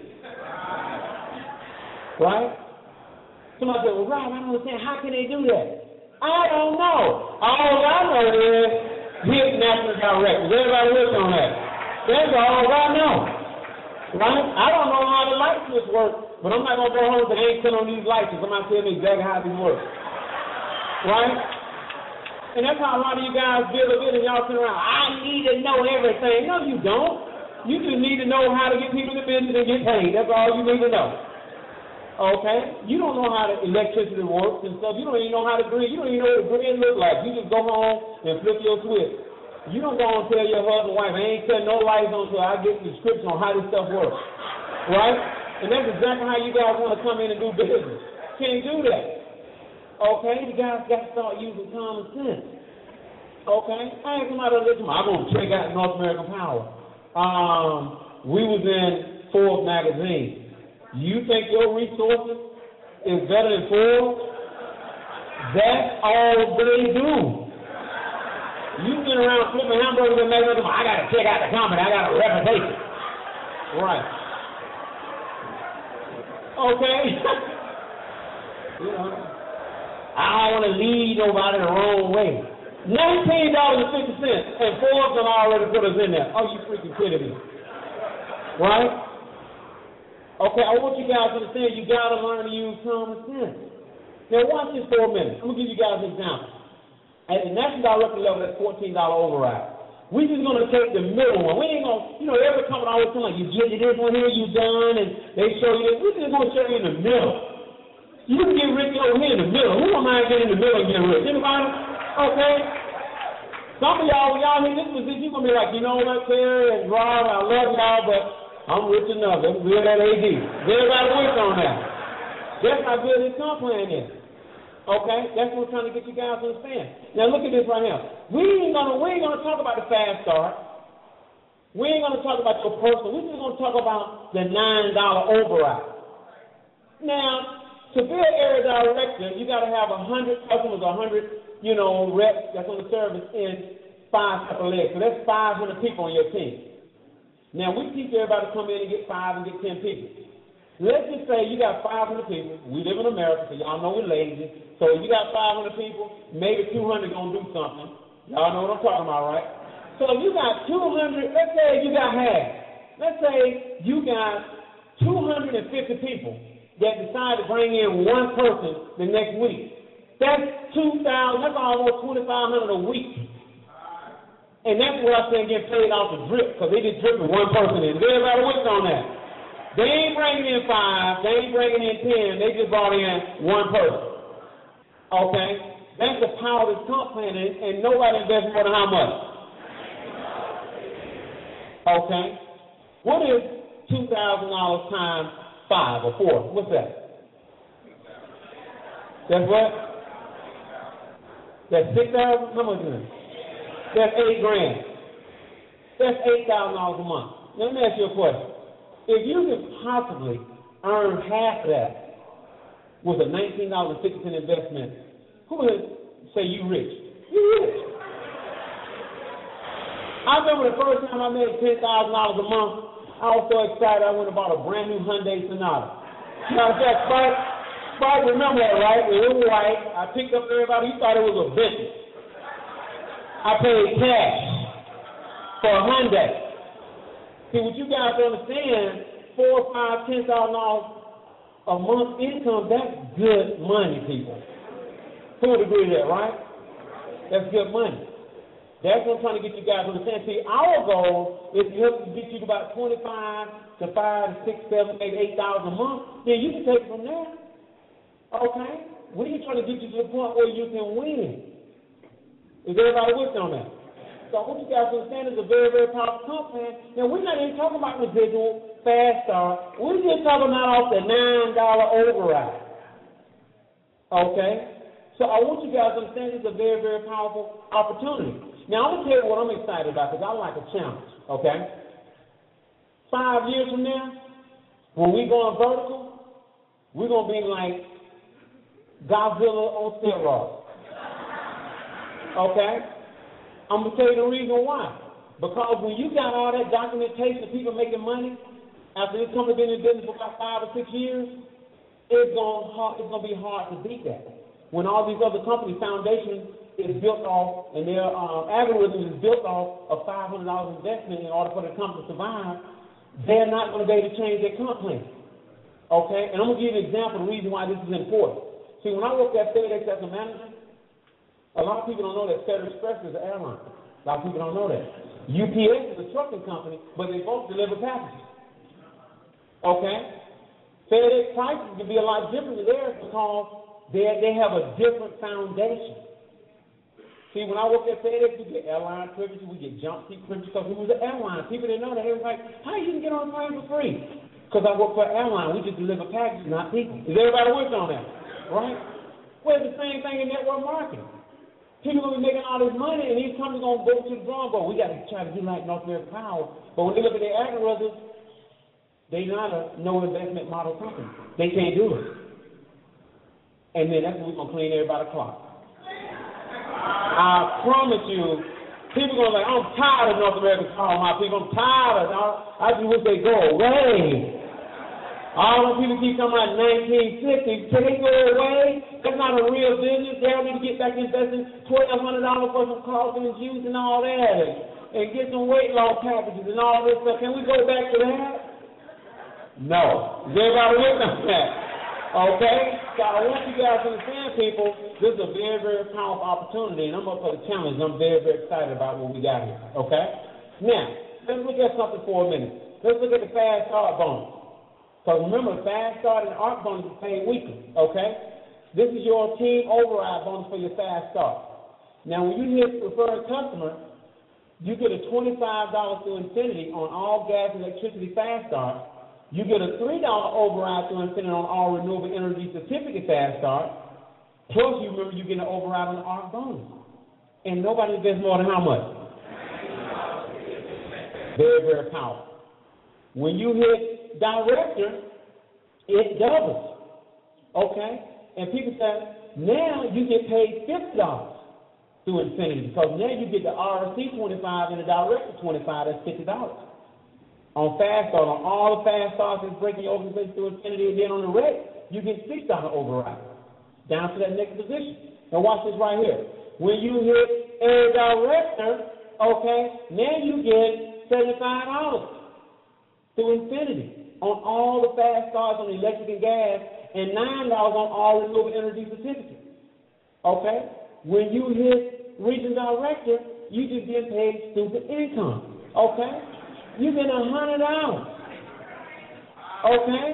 Right? Somebody said, well, Rob, I don't understand. How can they do that? I don't know. All I know is hit national directors. Everybody listen on that. That's all I know. Right? I don't know how the light switch works, but I'm not going to go home and ain't turn on these lights and somebody tell me exactly how these work. Right? And that's how a lot of you guys build a bit and y'all turn around. I need to know everything. No, you don't. You just need to know how to get people to business and get paid. That's all you need to know. Okay? You don't know how the electricity works and stuff. You don't even know how to grid. You don't even know what the grid looks like. You just go home and flip your switch. You don't go and tell your husband, wife, I ain't setting no lights on until I get the description on how this stuff works. Right? And that's exactly how you guys want to come in and do business. Can't do that. Okay? You guys got to start using common sense. Okay? I ain't somebody to listen. I'm going to check out North American Power. We was in Forbes magazine. You think your resources is better than Forbes? That's all they do. You sit around flipping hamburgers and making them, I got to check out the company. I got a reputation. Right. Okay. You know, I don't want to lead nobody the wrong way. $19.50, and Forbes have already put us in there. Oh, you freaking kidding me. Right? Okay, I want you guys to understand you got to learn to use common sense. Now, watch this for a minute. I'm going to give you guys an example. At the national director level, that's $14 override. We're just going to take the middle one. We ain't going to, every company always tell like, you get this one here, you done, and they show you this. We're just going to show you in the middle. You can get rich over here in the middle. Who am I getting in the middle and get rich? Anybody? Okay. Some of y'all, when y'all hit this position, you're going to be like, you know what, Terry and Rob, I love y'all, but I'm rich enough. That's good at AD. Everybody works on that. That's how good this comp plan is. Okay? That's what we're trying to get you guys to understand. Now look at this right here. We ain't gonna talk about the fast start. We ain't gonna talk about your personal. We're just gonna talk about the $9 override. Now, to be an area director, you gotta have 100 customers, 100, reps that's on the service in 5 separate legs. So that's 500 people on your team. Now we teach everybody to come in and get 5 and get 10 people. Let's just say you got 500 people. We live in America, so y'all know we're lazy. So you got 500 people, maybe 200 going to do something. Y'all know what I'm talking about, right? So if you got 200, let's say you got half. Let's say you got 250 people that decide to bring in one person the next week. That's 2,000, that's almost 2,500 a week. And that's what I'm saying, getting paid off the drip, because they just dripping one person in. Is everybody with on that? They ain't bringing in 5, they ain't bringing in 10, they just brought in one person. Okay? That's the power of this comp plan, and nobody invests more than how much? Okay? What is $2,000 times 5 or 4? What's that? That's what? That's 6,000? How much is that? That's $8,000. That's $8,000 a month. Now, let me ask you a question. If you could possibly earn half that with a $19.50 investment, who would say you rich? You rich. I remember the first time I made $10,000 a month, I was so excited I went and bought a brand new Hyundai Sonata. Now, Spike, remember that, right? It was white. I picked up everybody. You thought it was a Bentley. I paid cash for a Hyundai. See, what you guys understand, $4,000, $5,000, $10,000 a month income, that's good money, people. Who would agree to that, right? That's good money. That's what I'm trying to get you guys to understand. See, our goal is to help get you to about 25 to 5 to 6, 7, 8, 8,000 a month. Then you can take it from there. Okay? We're trying to get you to the point where you can win. Is everybody with on that? So what you guys understand is a very, very powerful comp plan. Now, we're not even talking about residual, fast start. We're just talking about off the $9 override. Okay? So I want you guys to understand it's a very, very powerful opportunity. Now, I'm going to tell you what I'm excited about because I like a challenge, okay? 5 years from now, when we go on vertical, we're going to be like Godzilla on steroids, okay? I'm going to tell you the reason why. Because when you got all that documentation of people making money, after this company been in business for about 5 or 6 years, it's going to be hard to beat that. When all these other companies' foundations is built off, and their algorithm is built off a $500 investment in order for the company to survive, they're not going to be able to change their comp plan. Okay? And I'm going to give you an example of the reason why this is important. See, when I worked at FedEx as a manager, a lot of people don't know that Federal Express is an airline. A lot of people don't know that. UPS is a trucking company, but they both deliver packages. Okay? FedEx prices can be a lot different than theirs because they have a different foundation. See, when I worked at FedEx, we get airline privileges, we get jump seat privileges, because we was an airline. People didn't know that. They was like, how you can get on a plane for free? Because I work for an airline. We just deliver packages, not people. Is everybody with on that? Right? Well, it's the same thing in network marketing. People going to be making all this money, and these companies going to go to the drawing board. We got to try to do like North American Power. But when they look at their algorithms, they're not a no investment model company. They can't do it. And then that's when we're going to clean everybody's clock. I promise you, people are going to like, I'm tired of North American Power, my people. I'm tired of it. I just wish they go away. All the people keep talking about 1960. Can they go away? That's not a real business. They all need to get back investing $1,200 for some coffee and juice and all that, and get some weight loss packages and all this stuff. Can we go back to that? No. Is everybody with us on that? Okay? So I want you guys to understand, people, this is a very, very powerful opportunity, and I'm up for the challenge. I'm very, very excited about what we got here. Okay? Now, let's look at something for a minute. Let's look at the fast start bonus. Because remember, fast start and ARC bonus is paid weekly. Okay? This is your team override bonus for your fast start. Now, when you hit referring customer, you get a $25 through Infinity on all gas and electricity fast start. You get a $3 override through Infinity on all renewable energy certificate fast start. Plus, you remember you get an override on the ARC bonus. And nobody invests more than how much? Very, very powerful. When you hit director, it doubles. Okay? And people say, now you get paid $50 through Infinity because now you get the RSC 25 and the director 25, that's $50. On fast start, on all the fast starts that's breaking your organization through Infinity, and then on the rate, you get $6 override down to that next position. Now watch this right here. When you hit a director, Okay? Now you get $75 through Infinity on all the fast cards on electric and gas, and $9 on all renewable energy certificates. Okay? When you hit Region Director, you just get paid stupid income. Okay? You get $100. Okay?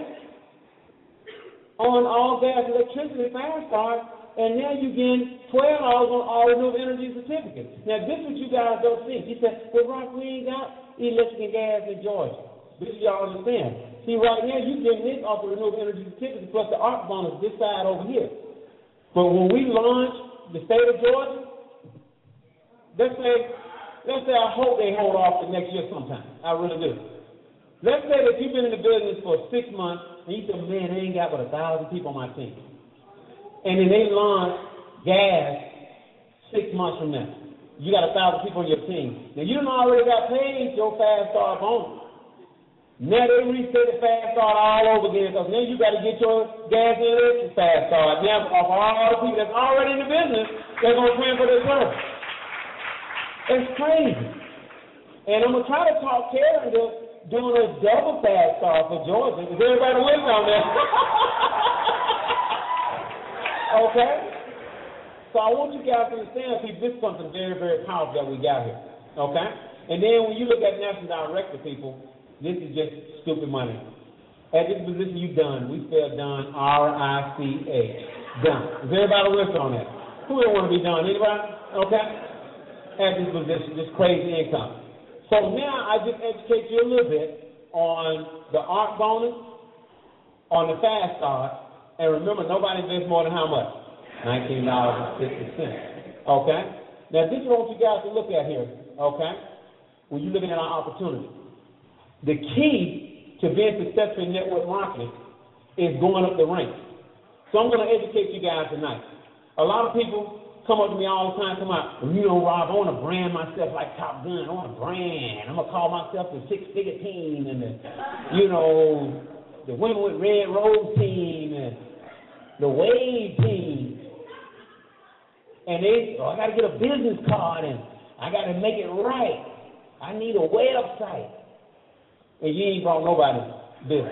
On all gas, electricity, fast cards, and now you get $12 on all renewable energy certificates. Now, this is what you guys don't see. You said, well, Rock, we ain't got electric and gas in Georgia. This is y'all understand. See, right now, you getting this off the renewable energy certificates plus the ARC bonus this side over here. But when we launch the state of Georgia, let's say I hope they hold off the next year sometime. I really do. Let's say that you've been in the business for 6 months, and you say, man, they ain't got but 1,000 people on my team. And then they launch gas 6 months from now. You got 1,000 people on your team. Now, you done already got paid your fast start bonus. Now they reset the fast start all over again, because now you got to get your gas and electric fast start. Now, of all the people that's already in the business, they're going to transfer their service. It's crazy. And I'm going to try to talk Terry into doing a double fast start for Georgia. Is everybody with me on that? Okay? So I want you guys to understand, people, this is something very, very powerful that we got here. Okay? And then when you look at National Director, people, this is just stupid money. At this position, you done. We spell done, R-I-C-A. Done. Is everybody with on that? Who don't want to be done? Anybody? Okay? At this position, just crazy income. So now I just educate you a little bit on the ARC bonus, on the fast start, and remember, nobody invests more than how much? $19.50. Okay? Now, this is what I want you guys to look at here, okay? When you're looking at our opportunity. The key to being successful in network marketing is going up the ranks. So I'm going to educate you guys tonight. A lot of people come up to me all the time, come out, well, you know, Rob, I want to brand myself like Top Gun. I want to brand. I'm going to call myself the six-figure team and the, you know, the Women with Red Rose team and the Wave team. And I got to get a business card and I got to make it right. I need a website. And you ain't brought nobody business.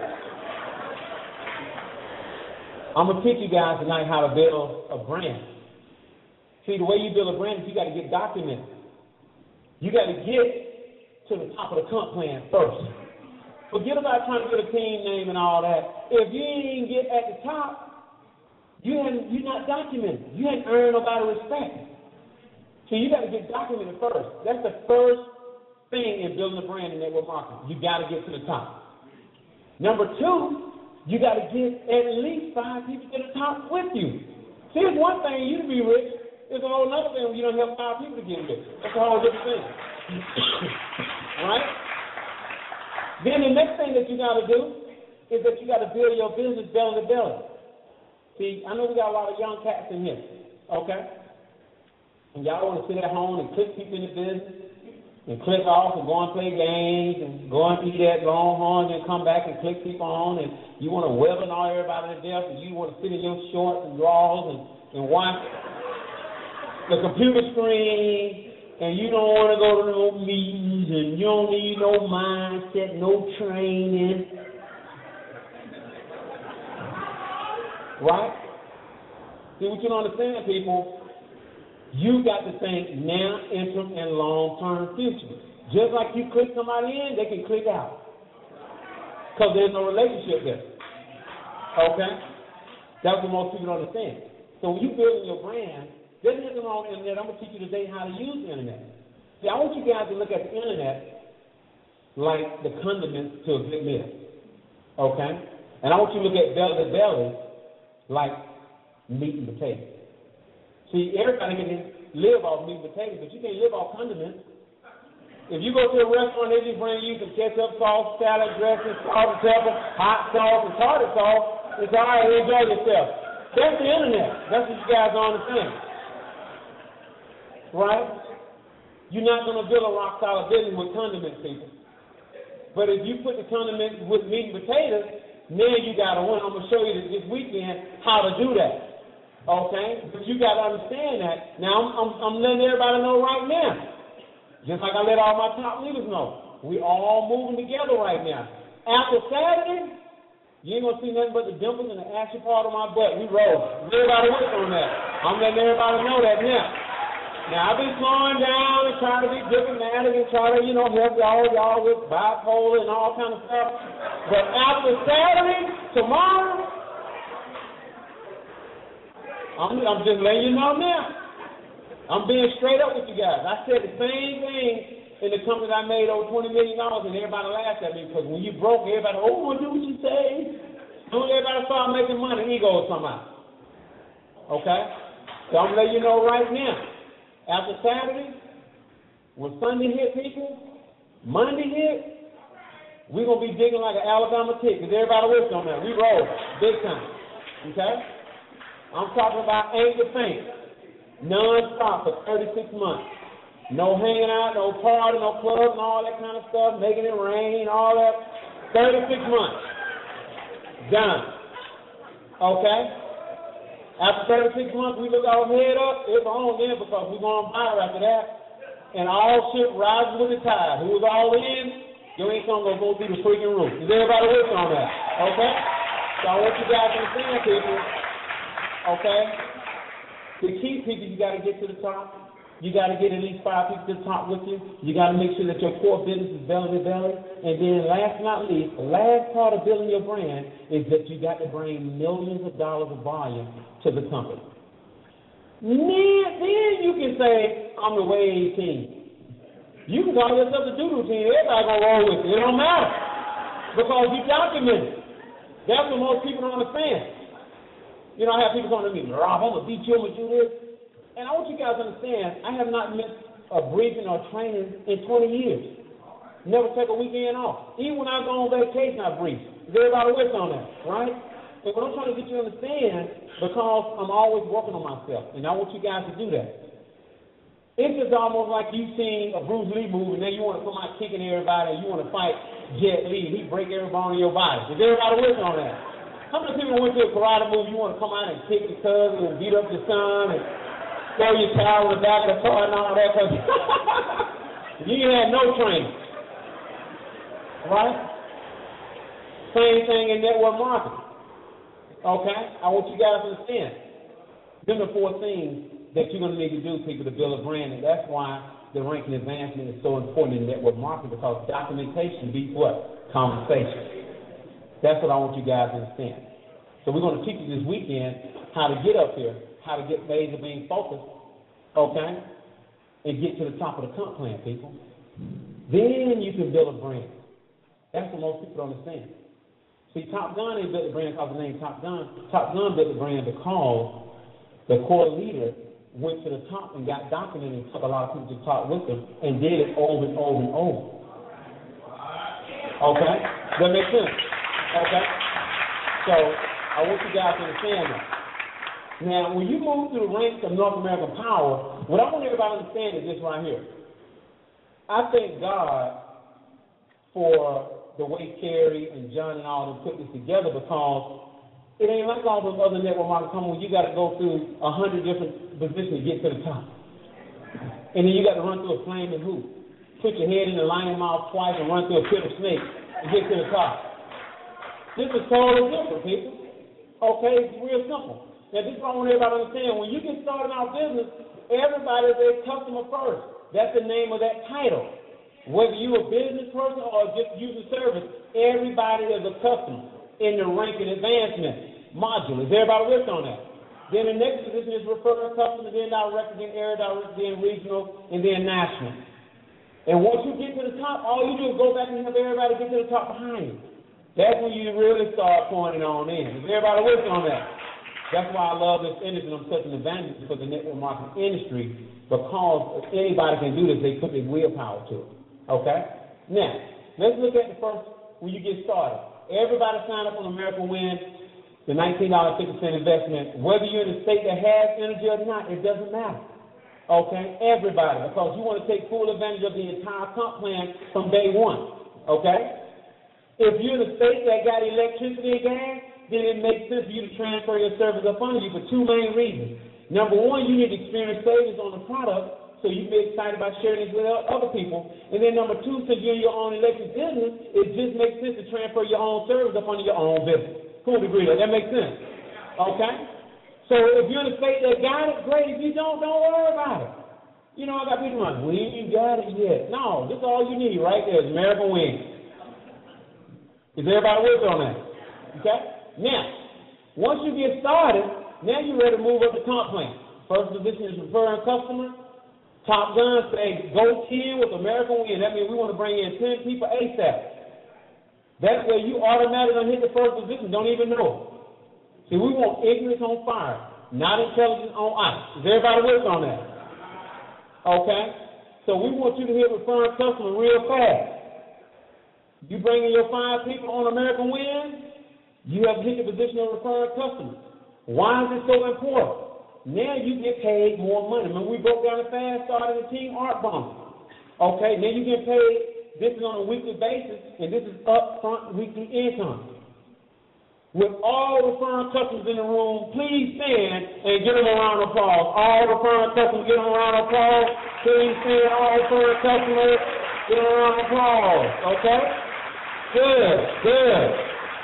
I'm going to teach you guys tonight how to build a brand. See, the way you build a brand is you got to get documented. You got to get to the top of the comp plan first. Forget about trying to get a team name and all that. If you ain't get at the top, you're not documented. You ain't earned nobody respect. So you got to get documented first. That's the first thing in building a brand in network marketing. You got to get to the top. Number 2, you got to get at least 5 people to the top with you. See, it's one thing you to be rich. It's a whole other thing when you don't help 5 people to get rich. That's a whole different thing. Right? Then the next thing that you got to do is that you got to build your business belly to belly. See, I know we got a lot of young cats in here. Okay? And y'all want to sit at home and click people in the business and click off and go and play games and go and eat at Longhorns and come back and click people on, and you want to webinar everybody to death, and you want to sit in your shorts and drawers and watch the computer screen, and you don't want to go to no meetings, and you don't need no mindset, no training. Right? See, what you don't understand, people, you got to think now, interim, and long-term future. Just like you click somebody in, they can click out. Because there's no relationship there. Okay? That's what most people don't understand. So when you're building your brand, there's nothing wrong with the internet. I'm going to teach you today how to use the internet. See, I want you guys to look at the internet like the condiments to a good meal. Okay? And I want you to look at belly to belly like meat and potatoes. See, everybody can live off meat and potatoes, but you can't live off condiments. If you go to a restaurant, they just bring you some ketchup, sauce, salad dressing, salt and pepper, hot sauce, and tartar sauce. It's all right, enjoy yourself. That's the internet. That's what you guys don't understand. Right? You're not going to build a rock-solid business with condiments, people. But if you put the condiments with meat and potatoes, now you got to win. I'm going to show you this weekend how to do that. Okay? But you got to understand that. Now, I'm letting everybody know right now. Just like I let all my top leaders know. We all moving together right now. After Saturday, you ain't gonna see nothing but the dimples and the ashy part of my butt. We roll. Everybody work on that. I'm letting everybody know that now. Now I've been slowing down and trying to be diplomatic and try to, help y'all with bipolar and all kind of stuff. But after Saturday, tomorrow, I'm just letting you know now. I'm being straight up with you guys. I said the same thing in the company I made over $20 million, and everybody laughed at me because when you broke, everybody, do what you say. Soon everybody start making money, ego will come out. Okay? So I'm letting you know right now. After Saturday, when Sunday hit, people, Monday hit, we're going to be digging like an Alabama tick because everybody with on that. We roll big time. Okay? I'm talking about ain't the faint. Non-stop for 36 months. No hanging out, no party, no clubs, and all that kind of stuff, making it rain, all that. 36 months. Done. Okay? After 36 months, we look our head up, it's on then because we're going viral after that. And all shit rises with the tide. Who was all in, your income going to go through the freaking roof. Is everybody with on that? Okay? So I want you guys to understand, people. Okay? To keep people, you got to get to the top. You got to get at least 5 people to the top with you. You got to make sure that your core business is belly to belly. And then last but not least, the last part of building your brand is that you got to bring millions of dollars of volume to the company. Then you can say, I'm the Way team. You can call yourself the Doodoo team. Everybody going to roll with you. It don't matter. Because you document it. That's what most people don't understand. I have people coming to me, Rob, I'm going to beat you, I'm going to do this. And I want you guys to understand, I have not missed a briefing or training in 20 years. Never take a weekend off. Even when I go on vacation, I brief. Is everybody with on that, right? And what I'm trying to get you to understand, because I'm always working on myself, and I want you guys to do that. It's just almost like you've seen a Bruce Lee movie, and then you want to come out kicking everybody, and you want to fight Jet Li, and he break every bone in your body. Is everybody with on that? How many people went to a karate movie, you want to come out and kick your cousin and beat up your son and throw your child in the back of the car and all that, because you had no training. Right? Same thing in network marketing. Okay? I want you guys to understand. Them are the 4 things that you're going to need to do, people, to build a brand, and that's why the ranking advancement is so important in network marketing, because documentation beats what? Conversation. That's what I want you guys to understand. So we're going to teach you this weekend how to get up here, how to get laser beam focused, okay, and get to the top of the comp plan, people. Then you can build a brand. That's what most people don't understand. See, Top Gun ain't built the brand because the name Top Gun. Top Gun built the brand because the core leader went to the top and got documented and took a lot of people to the top with them and did it over and over and over. Okay? Does that make sense? Okay? So I want you guys to understand that. Now, when you move through the ranks of North American Power, what I want everybody to understand is this right here. I thank God for the way Kerry and John and all them put this together, because it ain't like all those other network marketing companies where you got to go through 100 different positions to get to the top. And then you got to run through a flaming hoop, put your head in the lion mouth twice and run through a pit of snakes and get to the top. This is totally different, people. Okay, it's real simple. Now, this is what I want everybody to understand. When you get started out business, everybody's a customer first. That's the name of that title. Whether you're a business person or just using service, everybody is a customer in the ranking advancement module. Is everybody with on that? Then the next position is referring customer, then direct, then area direct, then regional, and then national. And once you get to the top, all you do is go back and have everybody get to the top behind you. That's when you really start pouring it on in. Is everybody with on that? That's why I love this industry, and I'm such an advantage for the network marketing industry, because if anybody can do this, they put their willpower to it. Okay? Now, let's look at the first, when you get started. Everybody sign up on American Win, the $19.50 investment. Whether you're in a state that has energy or not, it doesn't matter. Okay? Everybody, because you want to take full advantage of the entire comp plan from day one. Okay? If you're in a state that got electricity and gas, then it makes sense for you to transfer your service up under you for 2 main reasons. Number one, you need to experience savings on the product so you can be excited about sharing this with other people. And then number two, since you're in your own electric business, it just makes sense to transfer your own service up under your own business. Cool degree, that makes sense. Okay? So if you're in a state that got it, great. If you don't worry about it. You know, I got people like, we ain't got it yet. No, this is all you need right there is American Wings. Is everybody with on that? Okay? Now, once you get started, now you're ready to move up the comp plan. First position is referring customer. Top Gun say go 10 with American Wings. That means we want to bring in 10 people ASAP. That way you automatically hit the first position, don't even know. See, we want ignorance on fire, not intelligence on ice. Is everybody with on that? Okay? So we want you to hit referring customer real fast. You bring in your 5 people on American Wings, you have hit the position of referring customer. Why is it so important? Now you get paid more money. When we broke down the fast start of the team art bonus. Okay, now you get paid, this is on a weekly basis, and this is upfront weekly income. With all referring customers in the room, please stand and give them a round of applause. All referring customers, give them a round of applause. Please stand, all referring customers, give them a round of applause. Okay? Good.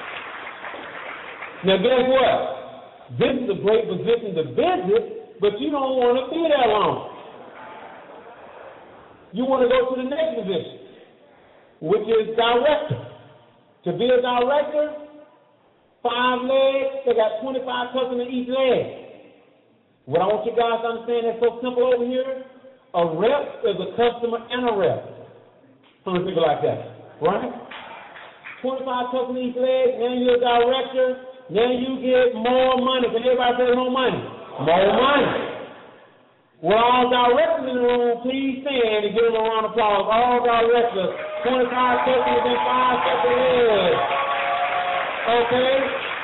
Now guess what? This is a great position to visit, but you don't want to be there long. You want to go to the next position, which is director. To be a director, 5 legs, they got 25 customers each leg. What I want you guys to understand that's so simple over here, a rep is a customer and a rep. How many people like that, right? 25 customers each leg, now you're a director, now you get more money. Can everybody say more money? More money. With all directors in the room, please stand and give them a round of applause. All directors, 25 customers and 5 separate legs. Okay?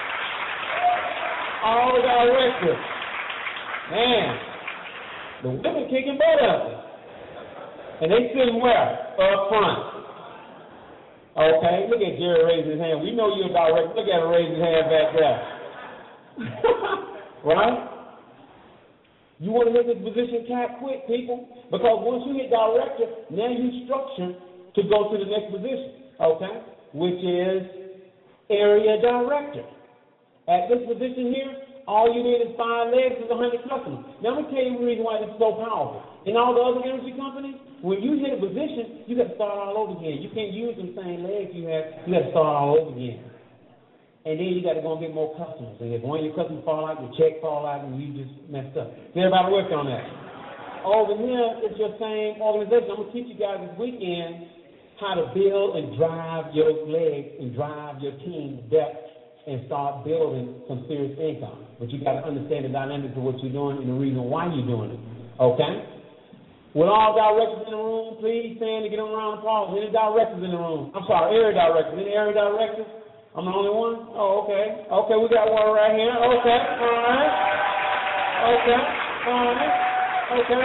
All directors. Man, the women kicking butt up. And they sitting where? Up front. Okay, look at Jerry raising his hand. We know you're a director. Look at him raise his hand back there. Right? You want to hit this position quick, people? Because once you hit director, now you structure to go to the next position. Okay? Which is area director. At this position here, all you need is 5 legs and 100 customers. Now, I'm going to tell you the reason why this is so powerful. In all the other energy companies, when you hit a position, you got to start all over again. You can't use the same legs you had. You got to start all over again. And then you got to go and get more customers. And if one of your customers fall out, your check fall out, and you just messed up. Everybody work on that. Over here, it's your same organization. I'm going to teach you guys this weekend how to build and drive your legs and drive your team depth and start building some serious income. But you got to understand the dynamics of what you're doing and the reason why you're doing it. Okay? With all directors in the room, please stand and get them a round of applause. Any directors in the room? I'm sorry, area directors. Any area directors? I'm the only one? Oh, okay. Okay, we got one right here. Okay, all right. Okay, all right. Okay.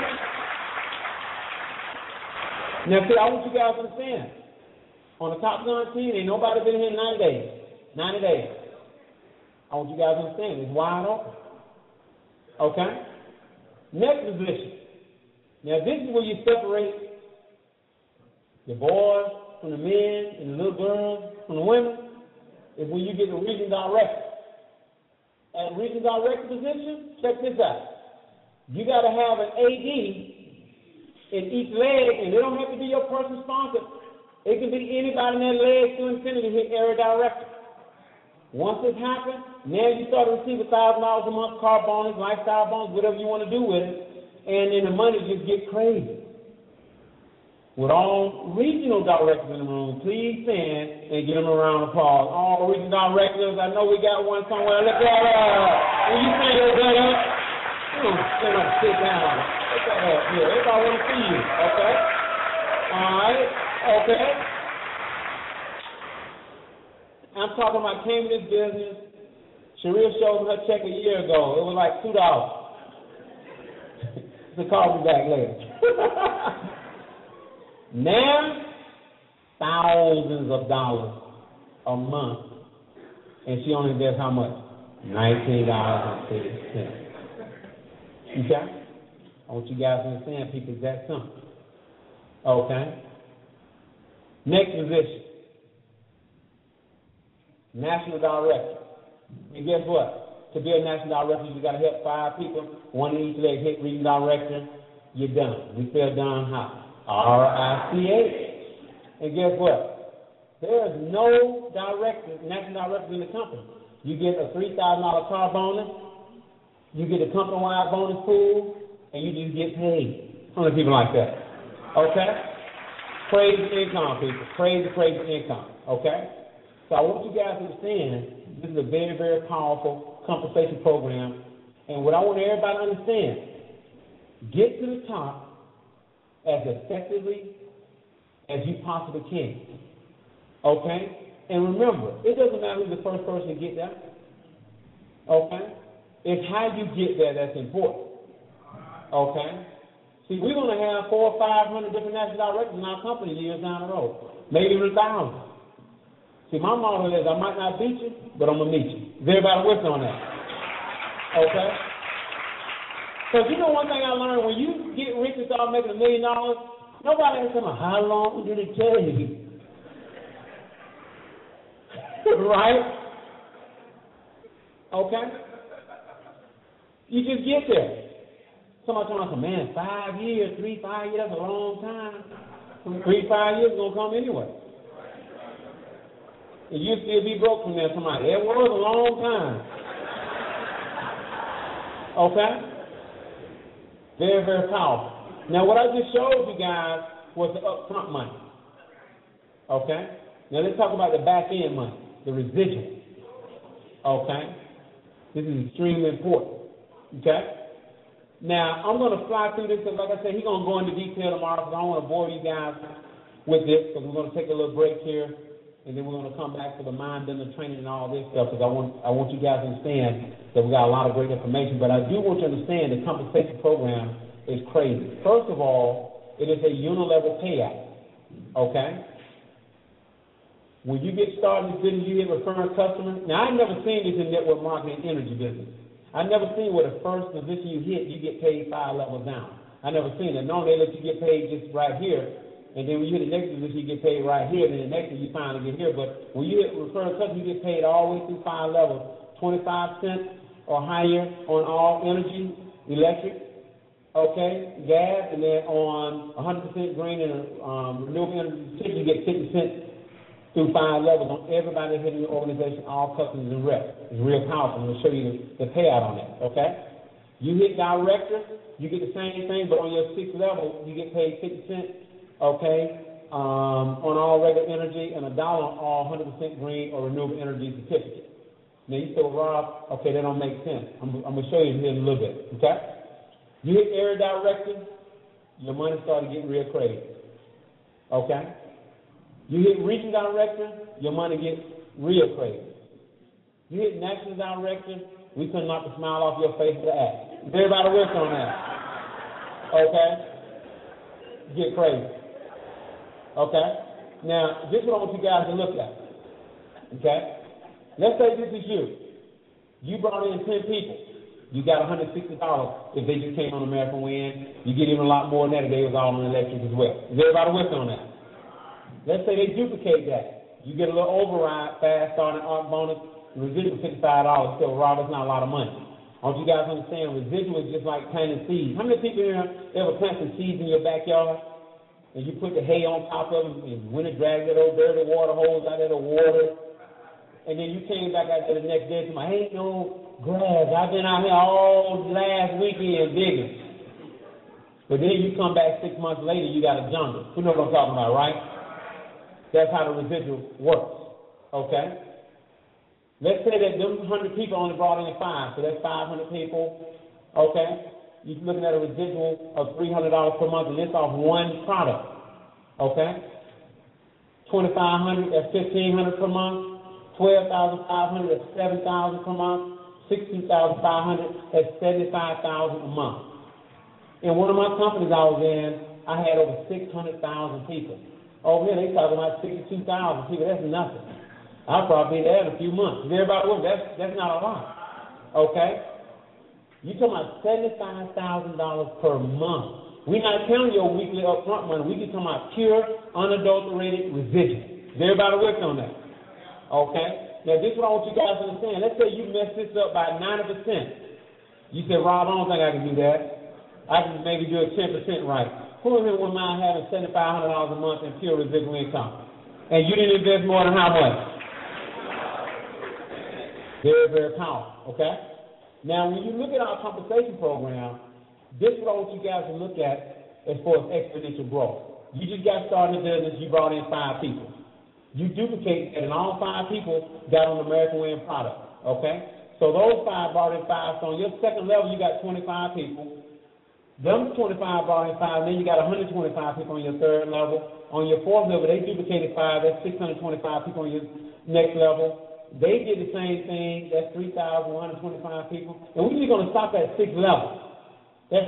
Now, see, I want you guys to understand. On the Top Gun team, ain't nobody been here 90 days. 90 days. I want you guys to understand. It's wide open. Okay? Next position. Now, this is where you separate the boys from the men and the little girls from the women. Is when you get the region director. At region director position, check this out. You got to have an AD in each leg, and they don't have to be your personal sponsor. It can be anybody in that leg to infinity hit area director. Once this happens, now you start to receive $1,000 a month, car bonus, lifestyle bonus, whatever you want to do with it, and then the money just get crazy. With all regional directors in the room, please stand and give them a round of applause. All regional directors, I know we got one somewhere. Look at when you stand your butt up, stand up, sit down. Look at that here. Everybody want to see you, okay? All right, okay? I'm talking about came in this business. Sharia showed me her check a year ago. It was like $2. So call me back later. Now, thousands of dollars a month, and she only invests how much? $19.50. Okay? I want you guys to understand, people, it's that simple. Okay? Next position. National Director. And guess what? To be a National Director, you got to help 5 people, 1 in each leg, hit Region Director, you're done. We spell done how? RICH. And guess what? There is no director, national director in the company. You get a $3,000 car bonus, you get a company-wide bonus pool, and you just get paid. How many people like that? Okay? Crazy income, people. Crazy income. Okay? So I want you guys to understand this is a very, very powerful compensation program. And what I want everybody to understand, get to the top as effectively as you possibly can. Okay? And remember, it doesn't matter who's the first person to get there. Okay? It's how you get there that's important. Okay? See, we're going to have 400 or 500 different national directors in our company years down the road. Maybe even 1,000. See, my motto is I might not beat you, but I'm going to meet you. Is everybody with me on that? Okay? Because you know one thing I learned, when you get rich and start making $1 million, nobody asks me, how long did it take you? Right? Okay? You just get there. Somebody told me, man, 5 years, 5 years, that's a long time. 3-5 years is going to come anyway. And you still be broke from there. Somebody, it was a long time. Okay? Very, very powerful. Now, what I just showed you guys was the upfront money. Okay? Now, let's talk about the back end money, the residual. Okay? This is extremely important. Okay? Now, I'm going to fly through this because, like I said, he's going to go into detail tomorrow because I don't want to bore you guys with this because we're going to take a little break here and then we're going to come back for the mind and the training and all this stuff because I want you guys to understand that we got a lot of great information. But I do want you to understand the compensation program is crazy. First of all, it is a unilevel payout. Okay? When you get started in business, you get referring customers. Now, I've never seen this in network marketing energy business. I've never seen where the first position you hit, you get paid 5 levels down. I've never seen that. Normally, they let you get paid just right here, and then when you hit the next position, you get paid right here, and then the next one, you finally get here. But when you hit referring customer, you get paid all the way through 5 levels, 25 cents or higher on all energy, electric, okay, gas, and then on 100% green and renewable energy, you get 50 cents through 5 levels on everybody hitting your organization, all customers and reps. It's real powerful. I'm going to show you the payout on that, okay? You hit director, you get the same thing, but on your 6th level, you get paid 50 cents, okay, on all regular energy and $1 on all 100% green or renewable energy certificate. Now, you say, well, Rob, okay, that don't make sense. I'm going to show you here in a little bit, okay? You hit area director, your money started getting real crazy, okay? You hit region director, your money gets real crazy. You hit national director, we couldn't knock the smile off your face with the act. Everybody with on that? Okay? Get crazy. Okay? Now, this is what I want you guys to look at. Okay? Let's say this is you. You brought in 10 people. You got $160 if they just came on American Wind. You get even a lot more than that if they was all on electric as well. Is everybody with on that? Let's say they duplicate that. You get a little override, fast start, and ARC bonus, residual $55. So, Rob, that's not a lot of money. I want you guys to understand residual is just like planting seeds. How many people here ever plant some seeds in your backyard and you put the hay on top of them and when it drags that old dirty water hose out of the water and then you came back out there the next day and said, ain't no grass. I've been out here all last weekend digging. But then you come back 6 months later, you got a jungle. You know what I'm talking about, right? That's how the residual works, okay? Let's say that them 100 people only brought in 5, so that's 500 people, okay? You're looking at a residual of $300 per month, and this off one product, okay? 2,500, that's 1,500 per month. 12,500, that's 7,000 per month. 16,500, that's 75,000 a month. In one of my companies I was in, I had over 600,000 people. Over here, they talking about 62,000 people. That's nothing. I'll probably be there in a few months. Everybody, that's not a lot. Okay? You're talking about $75,000 per month. We're not counting your weekly upfront money. We're just talking about pure, unadulterated residual. Is everybody with on that? Okay? Now, this is what I want you guys to understand. Let's say you mess this up by 90%. You say, Rob, I don't think I can do that. I can maybe do it 10% right. Who in here wouldn't mind having $7,500 a month in pure residual income? And you didn't invest more than how much? Very, very powerful, okay? Now, when you look at our compensation program, this is what I want you guys to look at as far as exponential growth. You just got started in the business, you brought in 5 people. You duplicate that, and all 5 people got on the American Way product, okay? So those 5 brought in 5. So on your second level, you got 25 people. Them 25 brought in 5, and then you got 125 people on your third level. On your fourth level, they duplicated 5. That's 625 people on your next level. They did the same thing. That's 3,125 people. And we're just going to stop at 6 levels. That's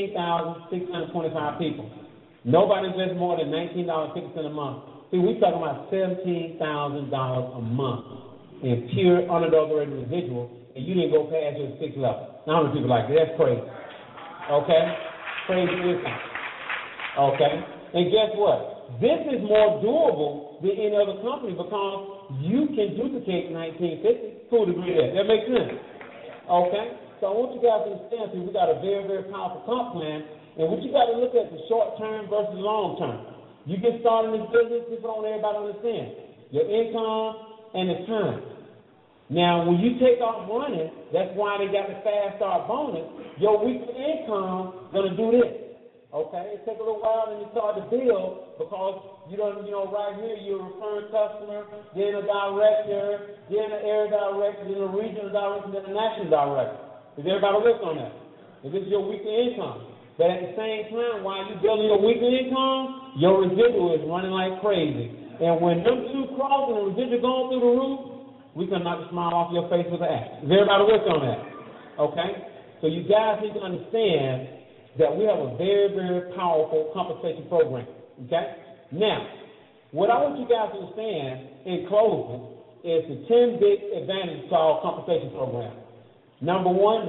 15,625 people. Nobody invests more than $19.50 a month. See, we're talking about $17,000 a month in pure, unadulterated residual, and you didn't go past your 6th level. Now, how many people like that? That's crazy. Okay? Crazy income. Okay? And guess what? This is more doable than any other company because you can duplicate 1950. Who would agree to that? That makes sense. Okay? So I want you guys to understand, we got a very, very powerful comp plan, and what you got to look at the short term versus long term. You get started in this business, this is what everybody understand. Your income and the time. Now, when you take off running, that's why they got the fast start bonus. Your weekly income gonna do this. Okay, it takes a little while and you start to build because right here you're a referring customer, then a director, then an area director, then a regional director, then a national director. Is everybody with on that? And this is your weekly income. But at the same time, while you're building your weekly income, your residual is running like crazy. And when them two cross and the residual going through the roof, we can knock the smile off your face with an act. Is everybody with on that? Okay? So you guys need to understand that we have a very, very powerful compensation program, okay? Now, what I want you guys to understand in closing is the 10 big advantages to our compensation program. Number one,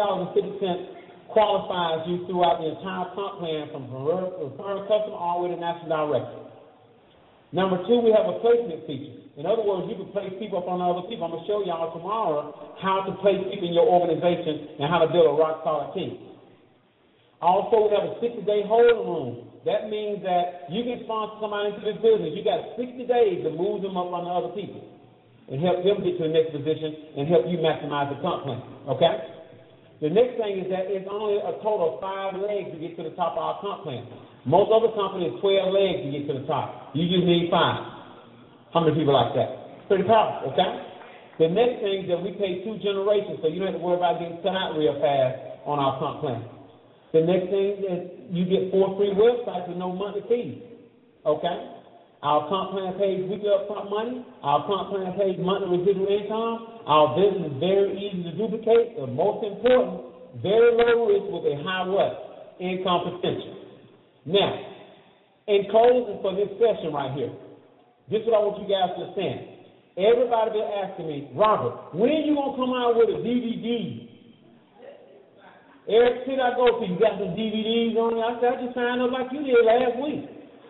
$19.50 qualifies you throughout the entire comp plan from referring customer all the way to national director. Number two, we have a placement feature. In other words, you can place people up on other people. I'm going to show y'all tomorrow how to place people in your organization and how to build a rock-solid team. Also, we have a 60-day holding room. That means that you can sponsor somebody into this business. You got 60 days to move them up on the other people and help them get to the next position and help you maximize the comp plan, okay? The next thing is that it's only a total of 5 legs to get to the top of our comp plan. Most other companies, 12 legs to get to the top. You just need 5. How many people like that? Pretty powerful, okay? The next thing is that we pay 2 generations, so you don't have to worry about getting cut out real fast on our comp plan. The next thing is you get 4 free websites with no monthly fees, okay? Our comp plan pays weekly upfront money. Our comp plan pays monthly residual income. Our business is very easy to duplicate, and most important, very low risk with a high what? Income potential. Now, in closing for this session right here, this is what I want you guys to understand. Everybody been asking me, Robert, when are you going to come out with a DVD? Every city I go to, you got some DVDs on there. I said, I just signed up like you did last week.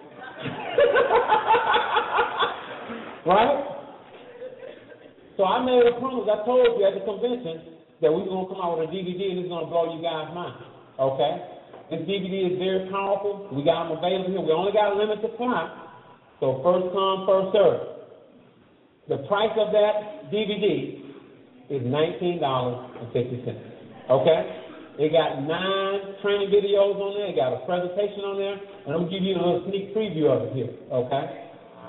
Right? So I made a promise. I told you at the convention that we were going to come out with a DVD and it's going to blow you guys' mind. Okay? This DVD is very powerful. We got them available here. We only got a limited supply. So first come, first serve. The price of that DVD is $19.50. Okay? It got 9 training videos on there. It got a presentation on there. And I'm going to give you a little sneak preview of it here, okay?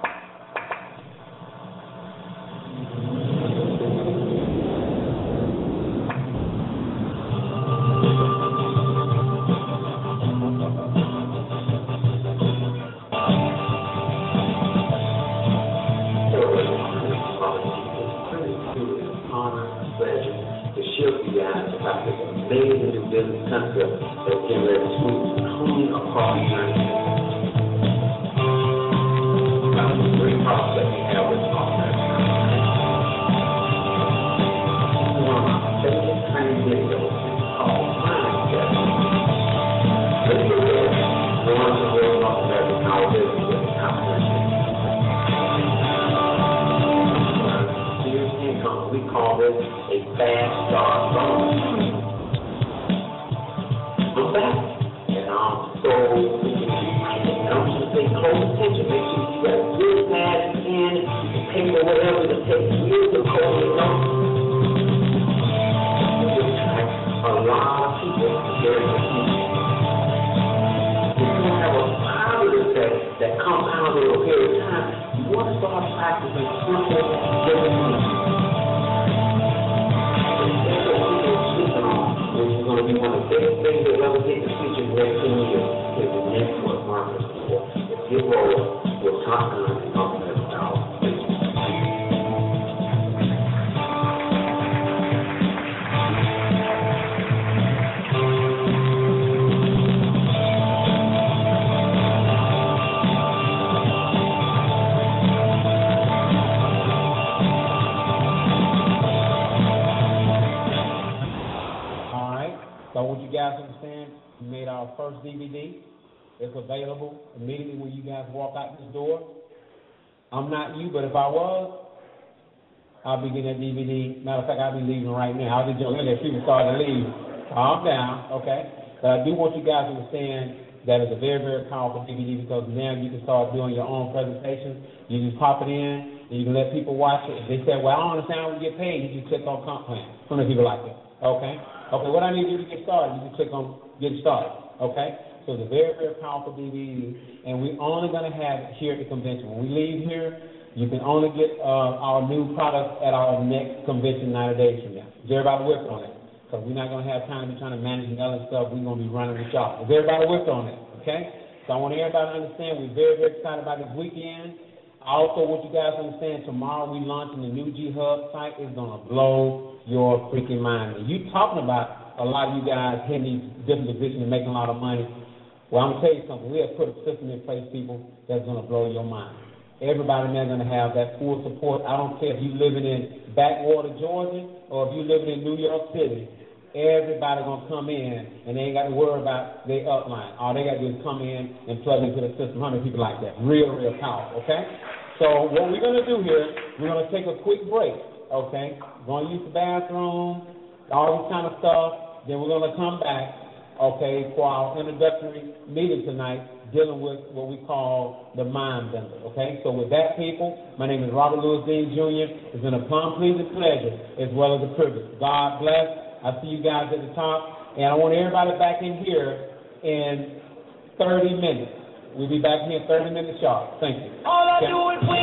Amazing new business concept that's getting ready to move clean across the United States. That's a great problem that we have with partners. One of my favorite training videos is called paper, whatever it takes, years of holding on. A lot of people during the future. If you have a positive effect that compounds over a period of time, you want to start practicing simple living things. Which is going to be one of the biggest things that ever hit the future in the next 10 years is the network marketing. If you roll with Top Gun and talking about So what you guys understand, we made our first DVD. It's available immediately when you guys walk out this door. I'm not you, but if I was, I'll be getting that DVD. Matter of fact, I'll be leaving right now. I'll be joking that people start to leave. Calm down, okay? But I do want you guys to understand that it's a very, very powerful DVD because now you can start doing your own presentations. You can pop it in, and you can let people watch it. If they say, well, I don't understand how we get paid, you just click on Comp Plan. Some of people like it, okay? Okay, what I need you to get started, you can click on Get Started, okay? So it's a very, very powerful DVD, and we're only going to have it here at the convention. When we leave here, you can only get our new products at our next convention 90 days from now. Is everybody with on it? Because we're not going to have time to be trying to manage and other stuff. We're going to be running with y'all. Is everybody with on it? Okay? So I want everybody to understand we're very, very excited about this weekend. I also want you guys to understand tomorrow we're launching the new G-Hub site. It's going to blow your freaking mind. And you talking about a lot of you guys hitting these different positions and making a lot of money. Well, I'm going to tell you something. We have put a system in place, people, that's going to blow your mind. Everybody in there is going to have that full support. I don't care if you're living in Backwater, Georgia, or if you're living in New York City. Everybody going to come in, and they ain't got to worry about their upline. All they got to do is come in and plug into the system. 100 people like that. Real, real powerful, okay? So what we're going to do here, we're going to take a quick break, okay? We're going to use the bathroom, all this kind of stuff. Then we're going to come back, okay, for our introductory meeting tonight, dealing with what we call the Mind Bender, okay? So with that, people, my name is Robert Louis Dean Jr. It's been a plum-pleasing pleasure as well as a privilege. God bless. I see you guys at the top, and I want everybody back in here in 30 minutes. We'll be back here in 30 minutes sharp. Thank you. All I do is win.